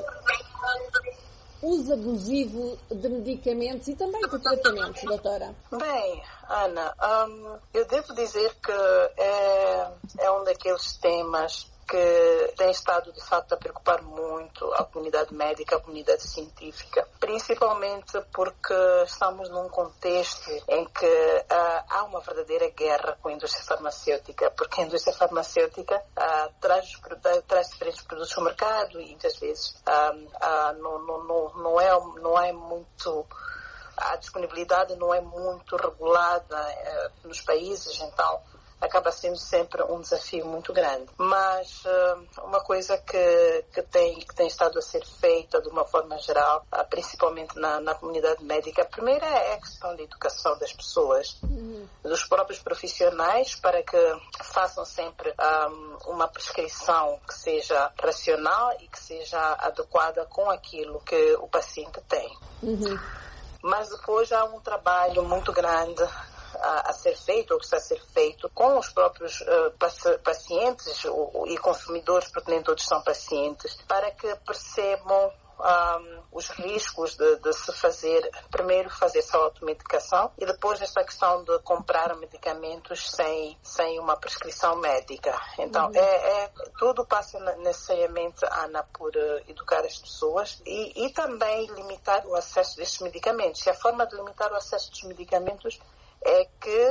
uso abusivo de medicamentos e também de tratamentos, doutora? Bem, Ana, um, eu devo dizer que é, é um daqueles temas que tem estado, de facto, a preocupar muito a comunidade médica, a comunidade científica, principalmente porque estamos num contexto em que uh, há uma verdadeira guerra com a indústria farmacêutica, porque a indústria farmacêutica uh, traz, traz diferentes produtos ao mercado e, muitas vezes, uh, uh, não, não, não, não, é, não é muito... a disponibilidade não é muito regulada uh, nos países, então acaba sendo sempre um desafio muito grande. Mas uh, uma coisa que, que, tem, que tem estado a ser feita de uma forma geral, uh, principalmente na, na comunidade médica, a primeira é a questão da educação das pessoas, uhum. dos próprios profissionais, para que façam sempre um, uma prescrição que seja racional e que seja adequada com aquilo que o paciente tem. Uhum. Mas depois há um trabalho muito grande A, a ser feito, ou que está a ser feito com os próprios uh, pacientes ou, e consumidores, porque nem todos são pacientes, para que percebam um, os riscos de, de se fazer, primeiro fazer essa automedicação e depois essa questão de comprar medicamentos sem, sem uma prescrição médica. Então, uhum. é, é, tudo passa necessariamente, Ana, por uh, educar as pessoas e, e também limitar o acesso destes medicamentos. E a forma de limitar o acesso dos medicamentos é que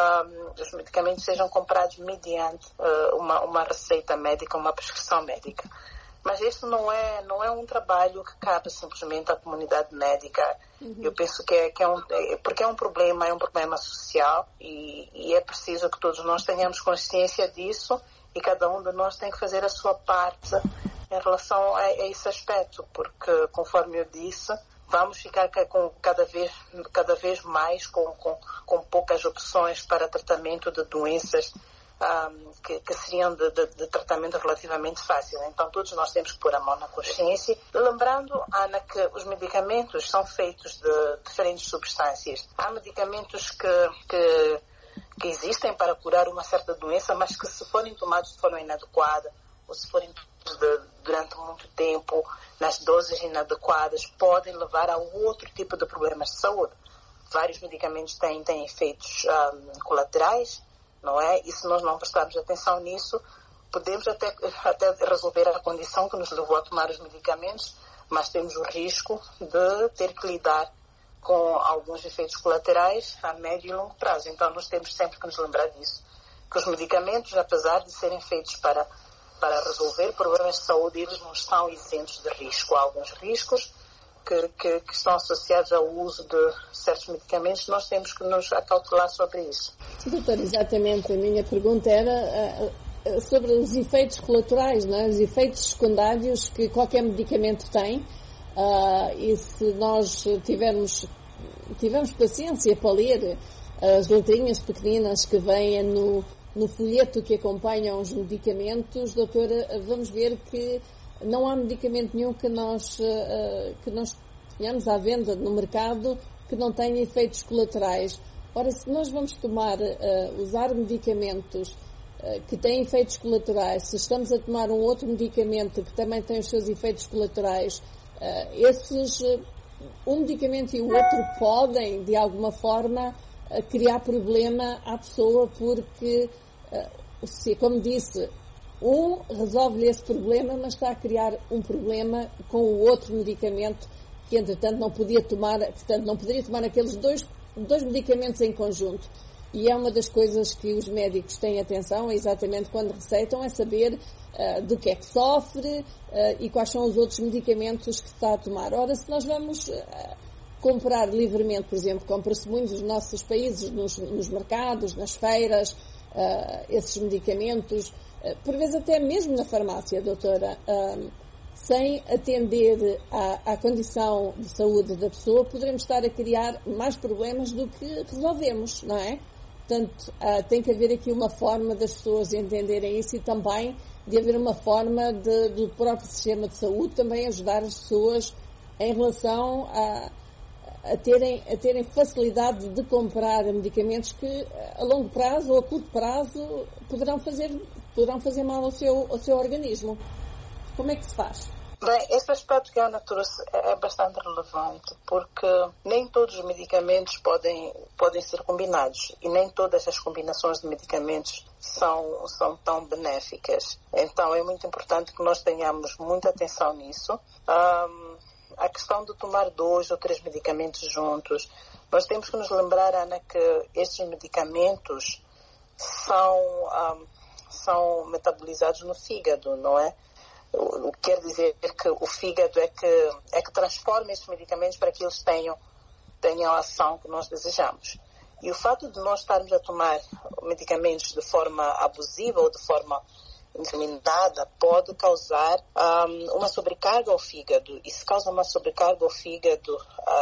um, os medicamentos sejam comprados mediante uh, uma, uma receita médica, uma prescrição médica. Mas isso não é, não é um trabalho que cabe simplesmente à comunidade médica. Uhum. Eu penso que é, que é um, é, porque é um problema, é um problema social e, e é preciso que todos nós tenhamos consciência disso e cada um de nós tem que fazer a sua parte em relação a, a esse aspecto, porque, conforme eu disse, vamos ficar com cada vez, cada vez mais com, com, com poucas opções para tratamento de doenças Um, que, que seriam de, de, de tratamento relativamente fácil. Então, todos nós temos que pôr a mão na consciência. Lembrando, Ana, que os medicamentos são feitos de diferentes substâncias. Há medicamentos que, que, que existem para curar uma certa doença, mas que, se forem tomados de forma inadequada, ou se forem tomados de, durante muito tempo, nas doses inadequadas, podem levar a outro tipo de problemas de saúde. Vários medicamentos têm, têm efeitos um, colaterais, não é? E se nós não prestarmos atenção nisso, podemos até, até resolver a condição que nos levou a tomar os medicamentos, mas temos o risco de ter que lidar com alguns efeitos colaterais a médio e longo prazo. Então, nós temos sempre que nos lembrar disso, que os medicamentos, apesar de serem feitos para, para resolver problemas de saúde, eles não estão isentos de risco. Há alguns riscos que, que, que estão associados ao uso de certos medicamentos, nós temos que nos acautelar sobre isso. Doutor, exatamente, a minha pergunta era uh, uh, sobre os efeitos colaterais, não é? Os efeitos secundários que qualquer medicamento tem, uh, e se nós tivermos, tivermos paciência para ler as letrinhas pequeninas que vêm no, no folheto que acompanham os medicamentos, doutora, vamos ver que não há medicamento nenhum que nós, uh, que nós tenhamos à venda no mercado que não tenha efeitos colaterais. Ora, se nós vamos tomar, uh, usar medicamentos uh, que têm efeitos colaterais, se estamos a tomar um outro medicamento que também tem os seus efeitos colaterais, uh, esses, uh, um medicamento e o outro podem, de alguma forma, uh, criar problema à pessoa porque, uh, se, como disse, um resolve esse problema, mas está a criar um problema com o outro medicamento que, entretanto, não podia tomar, portanto, não poderia tomar aqueles dois, dois medicamentos em conjunto. E é uma das coisas que os médicos têm atenção, exatamente quando receitam, é saber uh, do que é que sofre uh, e quais são os outros medicamentos que está a tomar. Ora, se nós vamos uh, comprar livremente, por exemplo, compra-se muitos nos nossos países, nos, nos mercados, nas feiras, uh, esses medicamentos, por vezes até mesmo na farmácia, doutora, um, sem atender à, à condição de saúde da pessoa, poderemos estar a criar mais problemas do que resolvemos, não é? Portanto, uh, tem que haver aqui uma forma das pessoas entenderem isso e também de haver uma forma de, do próprio sistema de saúde também ajudar as pessoas em relação a, a, terem, a terem facilidade de comprar medicamentos que a longo prazo ou a curto prazo poderão fazer poderão fazer mal ao seu, ao seu organismo. Como é que se faz? Bem, esse aspecto que a Ana trouxe é bastante relevante, porque nem todos os medicamentos podem, podem ser combinados e nem todas as combinações de medicamentos são, são tão benéficas. Então é muito importante que nós tenhamos muita atenção nisso. Um, a questão de tomar dois ou três medicamentos juntos, nós temos que nos lembrar, Ana, que estes medicamentos são... Um, são metabolizados no fígado, não é? O que quer dizer que o fígado é que, é que transforma esses medicamentos para que eles tenham, tenham a ação que nós desejamos. E o fato de nós estarmos a tomar medicamentos de forma abusiva ou de forma indiscriminada pode causar um, uma sobrecarga ao fígado. E se causa uma sobrecarga ao fígado,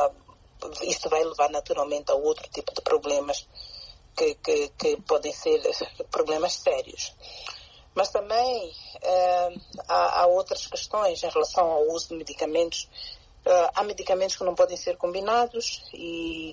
um, isto vai levar naturalmente a outro tipo de problemas Que, que, que podem ser problemas sérios. Mas também eh, há, há outras questões em relação ao uso de medicamentos. Eh, há medicamentos que não podem ser combinados e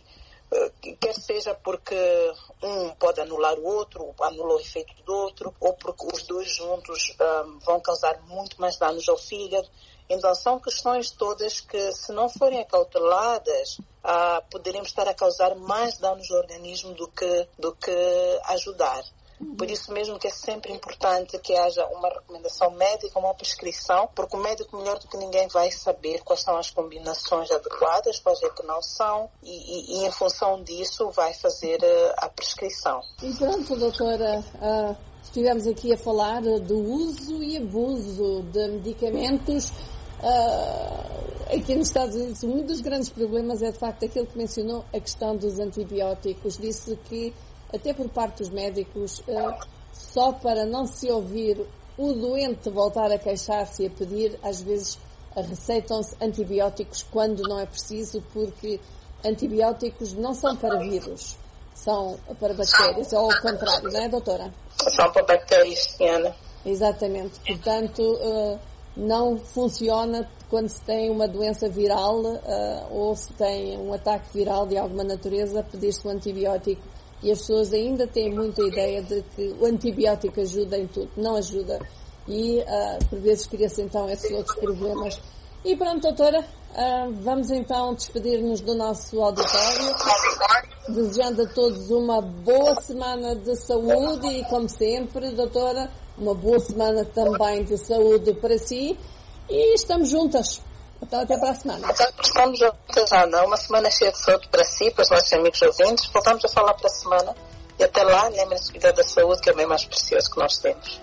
quer seja porque um pode anular o outro, anula o efeito do outro, ou porque os dois juntos um, vão causar muito mais danos ao fígado. Então são questões todas que, se não forem acauteladas, uh, poderíamos estar a causar mais danos ao organismo do que, do que ajudar. Por isso mesmo que é sempre importante que haja uma recomendação médica, uma prescrição, porque o médico melhor do que ninguém vai saber quais são as combinações adequadas, quais é que não são, e, e, e em função disso vai fazer uh, a prescrição. E pronto, doutora, uh, estivemos aqui a falar do uso e abuso de medicamentos. Uh, aqui nos Estados Unidos, um dos grandes problemas é de facto aquilo que mencionou, a questão dos antibióticos. Disse que até por parte dos médicos, só para não se ouvir o doente voltar a queixar-se e a pedir, às vezes receitam-se antibióticos quando não é preciso, porque antibióticos não são para vírus, são para bactérias, ou ao contrário, não é, doutora? São para bactérias, Ana. Exatamente, portanto, não funciona quando se tem uma doença viral ou se tem um ataque viral de alguma natureza, pedir-se um antibiótico. E as pessoas ainda têm muita ideia de que o antibiótico ajuda em tudo. Não ajuda. E, uh, por vezes, cria-se então esses outros problemas. E pronto, doutora, uh, vamos então despedir-nos do nosso auditório, desejando a todos uma boa semana de saúde e, como sempre, doutora, uma boa semana também de saúde para si. E estamos juntas. Então, até para a semana. Estamos juntas, Ana. Uma semana cheia de saúde para si, para os nossos amigos ouvintes. Voltamos a falar para a semana. E até lá, lembrem-se de cuidar da saúde, que é o bem mais precioso que nós temos.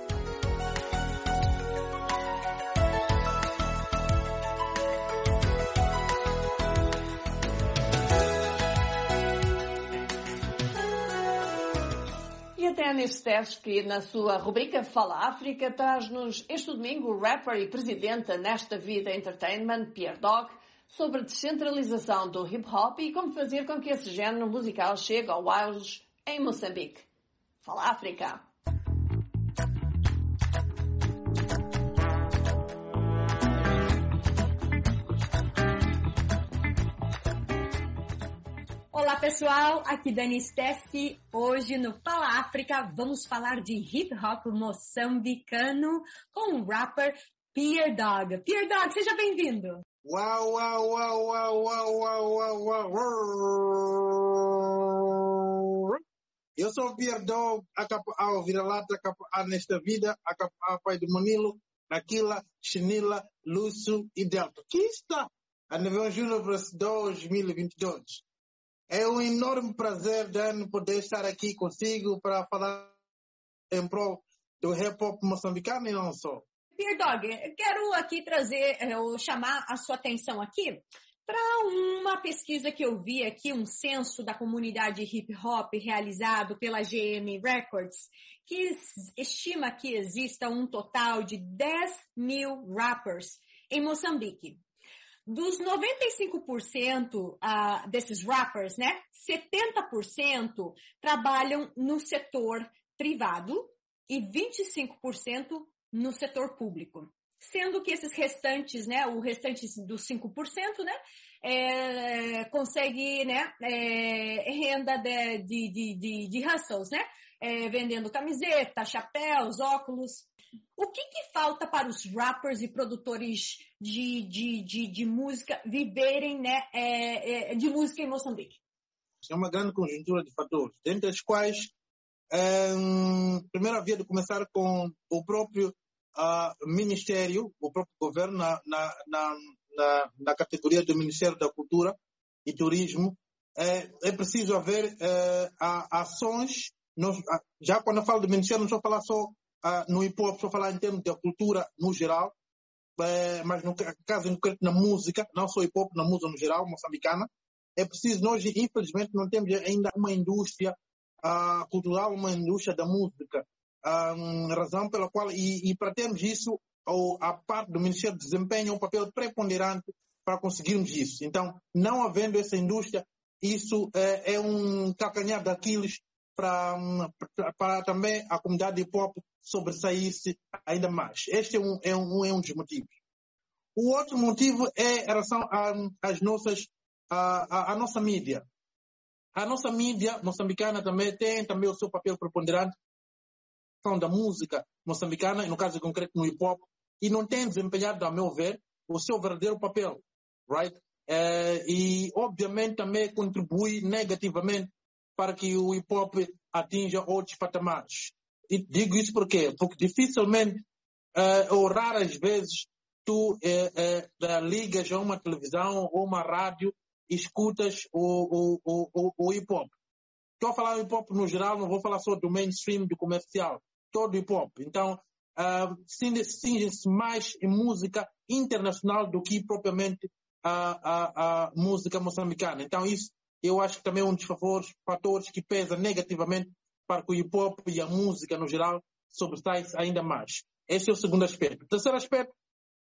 E até a Nifsters, que na sua rubrica Fala África, traz-nos este domingo o rapper e presidente Nesta Vida Entertainment, Pierre Dog, sobre a descentralização do hip-hop e como fazer com que esse género musical chegue ao auge em Moçambique. Fala África! Olá pessoal, aqui Dani Steffi. Hoje no Fala África vamos falar de hip hop moçambicano com o rapper Pierre Dog. Pierre Dog, seja bem-vindo. Uau, uau, uau, uau, uau, uau, uau, uau. Eu sou o Pierre Dog, a capa A, o vira-lata, a capa A nesta vida, a capa A, pai do Manilo, Naquila, Chinila, Lúcio e Delta. Aqui está a Nevião Júnior para dois mil e vinte e dois. É um enorme prazer, Dan, poder estar aqui consigo para falar em prol do hip-hop moçambicano e não só. Pierre Dog, quero aqui trazer, eu chamar a sua atenção aqui para uma pesquisa que eu vi aqui, um censo da comunidade hip-hop realizado pela G M Records, que estima que exista um total de dez mil rappers em Moçambique. Dos noventa e cinco por cento uh, desses rappers, né, setenta por cento trabalham no setor privado e vinte e cinco por cento no setor público. Sendo que esses restantes, né, o restante dos cinco por cento, né, é, consegue, né, é, renda de, de, de, de, de hustles, né, é, vendendo camiseta, chapéus, óculos. O que que falta para os rappers e produtores de, de, de, de música viverem, né, é, é, de música em Moçambique? É uma grande conjuntura de fatores, dentre as quais, é, primeiro havia de começar com o próprio uh, Ministério, o próprio governo, na, na, na, na, na categoria do Ministério da Cultura e Turismo. É, é preciso haver é, ações, nós, já quando eu falo do Ministério não estou a falar só Uh, no hip-hop, estou a falar em termos da cultura no geral, uh, mas no caso em concreto na música, não só hip-hop, na música no geral, moçambicana, é preciso, nós infelizmente não temos ainda uma indústria uh, cultural, uma indústria da música, um, razão pela qual, e, e para termos isso, ou, a parte do Ministério desempenha um papel preponderante para conseguirmos isso. Então, não havendo essa indústria, isso uh, é um calcanhar de Aquiles para, para, para também a comunidade hip-hop sobressair-se ainda mais. Este é um, é, um, é um dos motivos. O outro motivo é em relação às nossas, a, a, a nossa mídia. a nossa mídia moçambicana também tem também o seu papel preponderante da música moçambicana, no caso concreto no hip-hop, e não tem desempenhado, a meu ver, o seu verdadeiro papel, right? É, e, obviamente, também contribui negativamente para que o hip-hop atinja outros patamares. E digo isso por quê? Porque dificilmente, é, ou raras vezes, tu é, é, ligas a uma televisão ou uma rádio e escutas o, o, o, o hip-hop. Estou a falar do hip-hop no geral, não vou falar só do mainstream, do comercial, todo hip-hop. Então, uh, cinge-se mais em música internacional do que propriamente a, a, a música moçambicana. Então, isso eu acho que também é um dos fatores, fatores que pesa negativamente para que o hip-hop e a música no geral sobressaia ainda mais. Esse é o segundo aspecto. O terceiro aspecto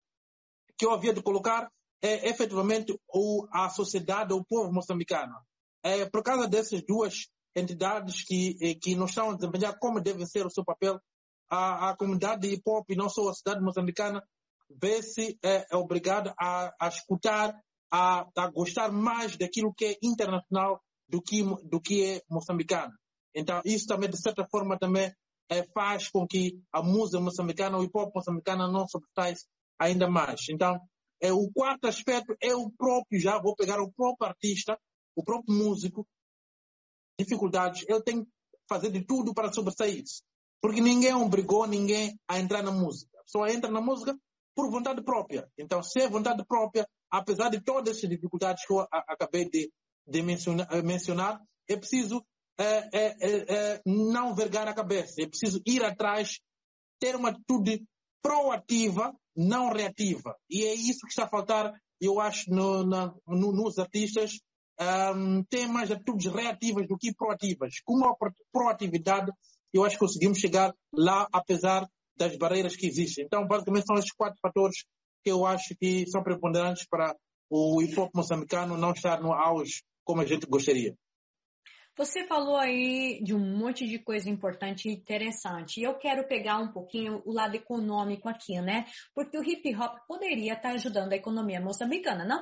que eu havia de colocar é efetivamente o, a sociedade, o povo moçambicano. É, por causa dessas duas entidades que, que não estão a desempenhar como deve ser o seu papel, a, a comunidade de hip-hop e não só a sociedade moçambicana vê-se é, é obrigada a, a escutar, a, a gostar mais daquilo que é internacional do que, do que é moçambicano. Então, isso também, de certa forma, também é, faz com que a música moçambicana, o hip-hop moçambicano não sobressaia ainda mais. Então, é, o quarto aspecto é o próprio, já vou pegar o próprio artista, o próprio músico, dificuldades, ele tem que fazer de tudo para sobressair isso. Porque ninguém obrigou ninguém a entrar na música. Só entra na música por vontade própria. Então, se é vontade própria, apesar de todas essas dificuldades que eu acabei de, de mencionar, mencionar, é preciso é, é, é, não vergar a cabeça. É preciso ir atrás, ter uma atitude proativa, não reativa. E é isso que está a faltar, eu acho, no, na, no, nos artistas. Um, tem mais atitudes reativas do que proativas. Com uma proatividade, eu acho que conseguimos chegar lá, apesar das barreiras que existem. Então, basicamente, são esses quatro fatores que eu acho que são preponderantes para o hip-hop moçambicano não estar no auge como a gente gostaria. Você falou aí de um monte de coisa importante e interessante. E eu quero pegar um pouquinho o lado econômico aqui, né? Porque o hip-hop poderia estar ajudando a economia moçambicana, não?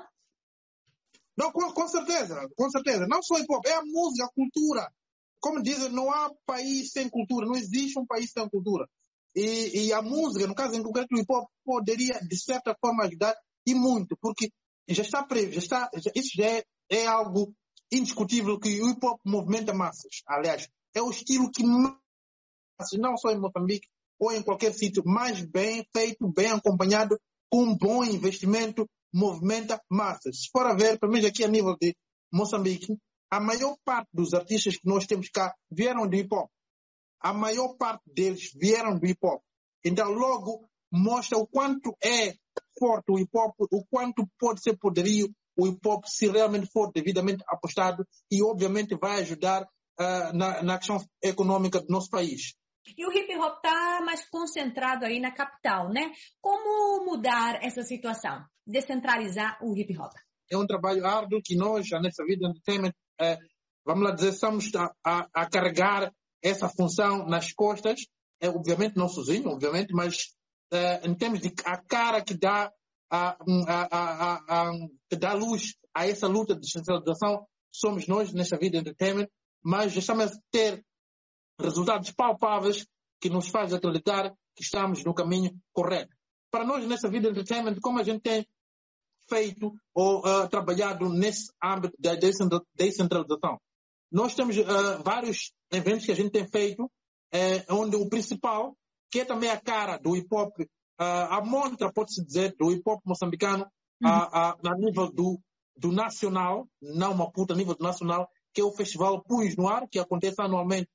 Não, com, com certeza, com certeza. Não só hip-hop, é a música, a cultura. Como dizem, não há país sem cultura, não existe um país sem cultura. E, e a música, no caso em concreto, o hip-hop poderia, de certa forma, ajudar e muito, porque já está preso, já está, já, isso já é, é algo indiscutível que o hip-hop movimenta massas. Aliás, é o estilo que massas, não só em Moçambique ou em qualquer sítio, mais bem feito, bem acompanhado, com um bom investimento, movimenta massas. Se for a ver, pelo menos aqui a nível de Moçambique, a maior parte dos artistas que nós temos cá vieram do hip-hop. A maior parte deles vieram do hip-hop. Então, logo, mostra o quanto é forte o hip-hop, o quanto pode ser poderio o hip-hop se realmente for devidamente apostado e, obviamente, vai ajudar uh, na, na questão econômica do nosso país. E o hip-hop está mais concentrado aí na capital, né? Como mudar essa situação? Descentralizar o hip-hop? É um trabalho árduo que nós, já nessa vida entertainment, é, vamos lá dizer, estamos a, a, a carregar essa função nas costas, é, obviamente não sozinho, obviamente, mas é, em termos de a cara que dá a, a, a, a, que dá luz a essa luta de descentralização, somos nós nesta vida entertainment, mas já estamos a ter resultados palpáveis que nos faz acreditar que estamos no caminho correto. Para nós nessa vida entertainment, como a gente tem feito ou uh, trabalhado nesse âmbito da descentralização. Nós temos uh, vários eventos que a gente tem feito, uh, onde o principal, que é também a cara do hip-hop, uh, a montra, pode-se dizer, do hip-hop moçambicano, uhum. a, a, a nível do, do nacional, não Maputo, a nível do nacional, que é o Festival Punhos no Ar, que acontece anualmente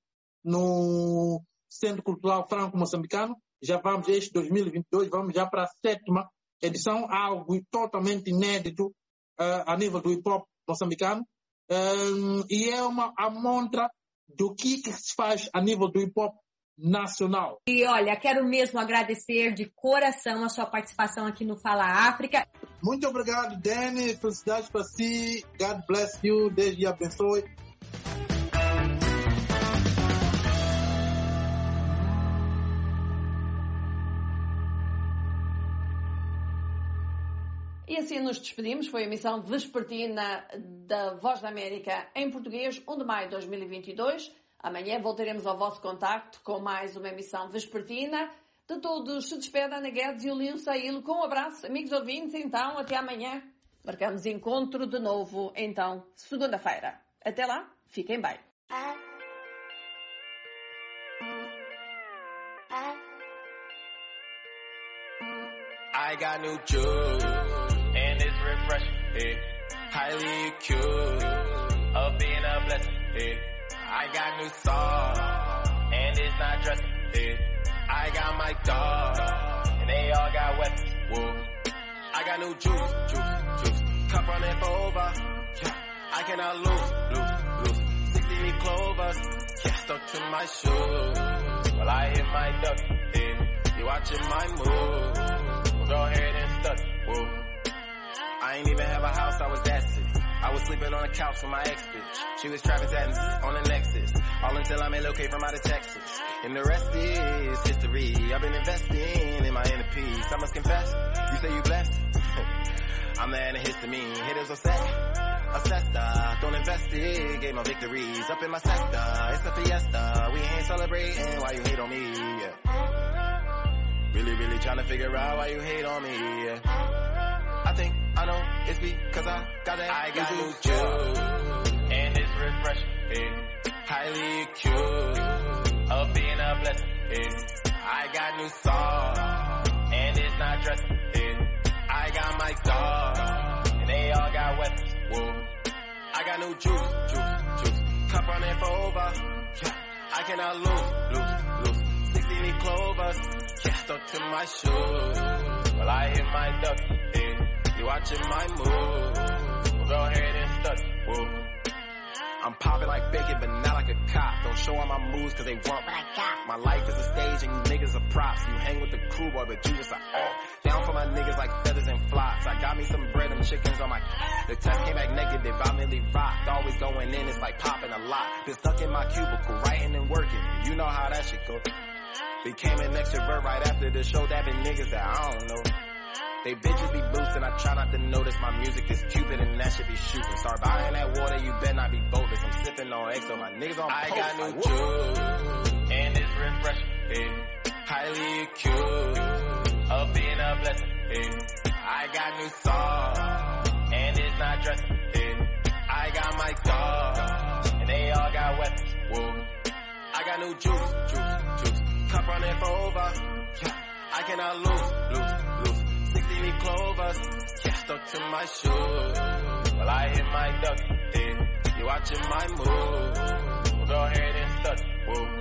no Centro Cultural Franco-Moçambicano. Já vamos, este dois mil e vinte e dois, vamos já para a sétima edição, algo totalmente inédito uh, a nível do hip-hop moçambicano. Um, e é uma amostra do que, que se faz a nível do hip-hop nacional. E olha, quero mesmo agradecer de coração a sua participação aqui no Fala África. Muito obrigado, Dani. Felicidades para si. God bless you. Deus lhe abençoe. E assim nos despedimos. Foi a emissão vespertina da Voz da América em português, primeiro de maio de dois mil e vinte e dois. Amanhã voltaremos ao vosso contacto com mais uma emissão vespertina. De todos se despede a Ana Guedes e o Lino Saílo com um abraço. Amigos ouvintes, então, até amanhã. Marcamos encontro de novo, então, segunda-feira. Até lá, fiquem bem. I got new juice, and it's refreshing, yeah. Highly accused of being a blessing, yeah. I got new sauce, and it's not dressing, yeah. I got my dog, and they all got weapons, whoa. I got new juice, juice, juice. Cup running for over, yeah. I cannot lose, lose, lose. sixty leaf clovers, yeah. Stuck to my shoes. Well, I hit my duck, yeah. You watching my moves. Go ahead and study, whoa. I ain't even have a house, I was that sick. I was sleeping on a couch with my ex-bitch. She was trapping satins on the Nexus. All until I made locate from out of Texas. And the rest is history. I've been investing in my inner peace. I must confess, you say you blessed. I'm the antihistamine. Hitters are set. Assessor, don't investigate my victories. Up in my sector, it's a fiesta. We ain't celebrating while you hate on me, yeah. Really, really trying to figure out why you hate on me, yeah. I think I know it's because I got that. I got new juice, and it's refreshing, yeah. Highly accused of being a blessing, yeah. I got new sauce, and it's not dressing, yeah. I got my dog, and they all got weapons, whoa. I got new juice, juice, juice. Cup running for over, yeah. I cannot lose, lose, lose. sixty leaf clovers, yeah, stuck to my shoes. Well, I hit my duck, yeah. You watching my moves. Well, go ahead and study, whoa. I'm popping like bacon, but not like a cop. Don't show all my moves cause they want what I got. My life is a stage and you niggas are props. You hang with the crew, boy, but you just a oh. Down for my niggas like feathers and flops. I got me some bread and chickens on my. The test came back negative, I merely rocked. Always going in, it's like popping a lot. Been stuck in my cubicle, writing and working. You know how that shit go. Became an extrovert right after the show, dabbing niggas that I don't know. They bitches be boosting, I try not to notice my music is Cupid and that should be shooting. Start buying that water, you better not be bogus. I'm sipping on X, so my niggas on I post. Got new like, juice, and it's refreshing, yeah. Highly accused of being a blessing, yeah. I got new sauce, and it's not dressing, yeah. I got my dog, and they all got weapons, whoa. I got new juice, juice, juice. Cup running for over, yeah. I cannot lose, lose, lose. sixty leaf clovers, yeah, stuck to my shoes. Well, I hit my duck, yeah. You watching my moves. Well, go ahead and study, whoa.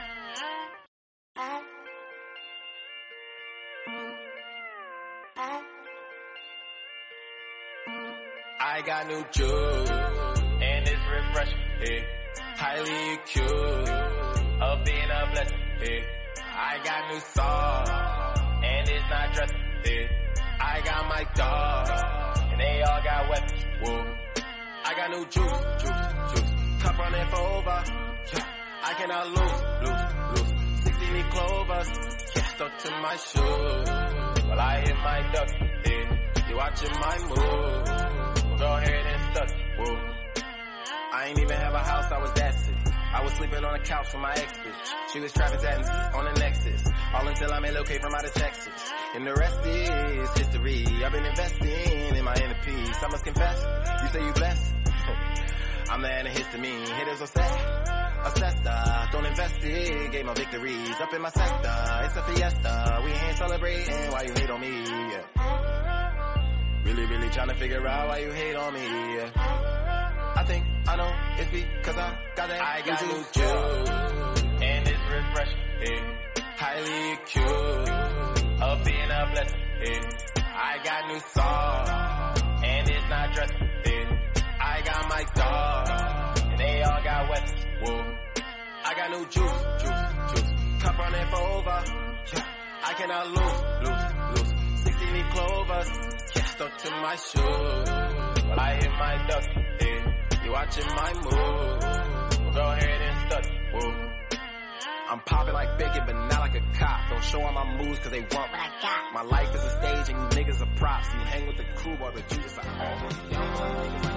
I got new juice, and it's refreshing, yeah. Highly accused of being a blessing, yeah. I got new sauce, and it's not dressing, yeah. I got my dog, and they all got weapons, whoa. I got new juice, juice, juice. Cup running for over, yeah. I cannot lose, lose, lose. sixty leaf clovers, yeah, stuck to my shoes. Well, I hit my duck, yeah. You watching my moves. Well, go ahead and study, whoa. I ain't even have a house, I was that sick. I was sleeping on a couch with my ex-bitch. She was trapping satins on the Nexus. All until I made locate from out of Texas. And the rest is history. I've been investing in my inner peace. I must confess, you say you blessed. I'm the antihistamine. Hitters are set. Assessor, don't investigate my victories. Up in my sector, it's a fiesta. We ain't celebrating while you hate on me, yeah. Really, really trying to figure out why you hate on me, yeah. I think I know it's because I got that. I got new juice, and it's refreshing, yeah. Highly accused of being a blessing, yeah. I got new sauce, and it's not dressing, yeah. I got my dog, and they all got weapons, whoa. I got new juice, juice, juice. Cup running for over, yeah. I cannot lose, lose, lose. sixty leaf clovers, yeah, stuck to my shoes. Well, I hit my duck, yeah. You watching my moves. Well, go ahead and study, whoa. I'm popping like bacon, but not like a cop. Don't show all my moves cause they want what I got. My life is a stage and you niggas are props. You hang with the crew while the juice are all.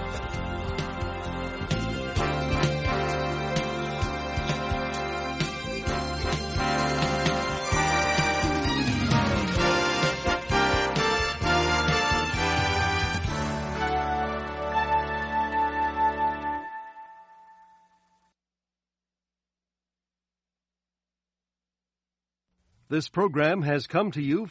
This program has come to you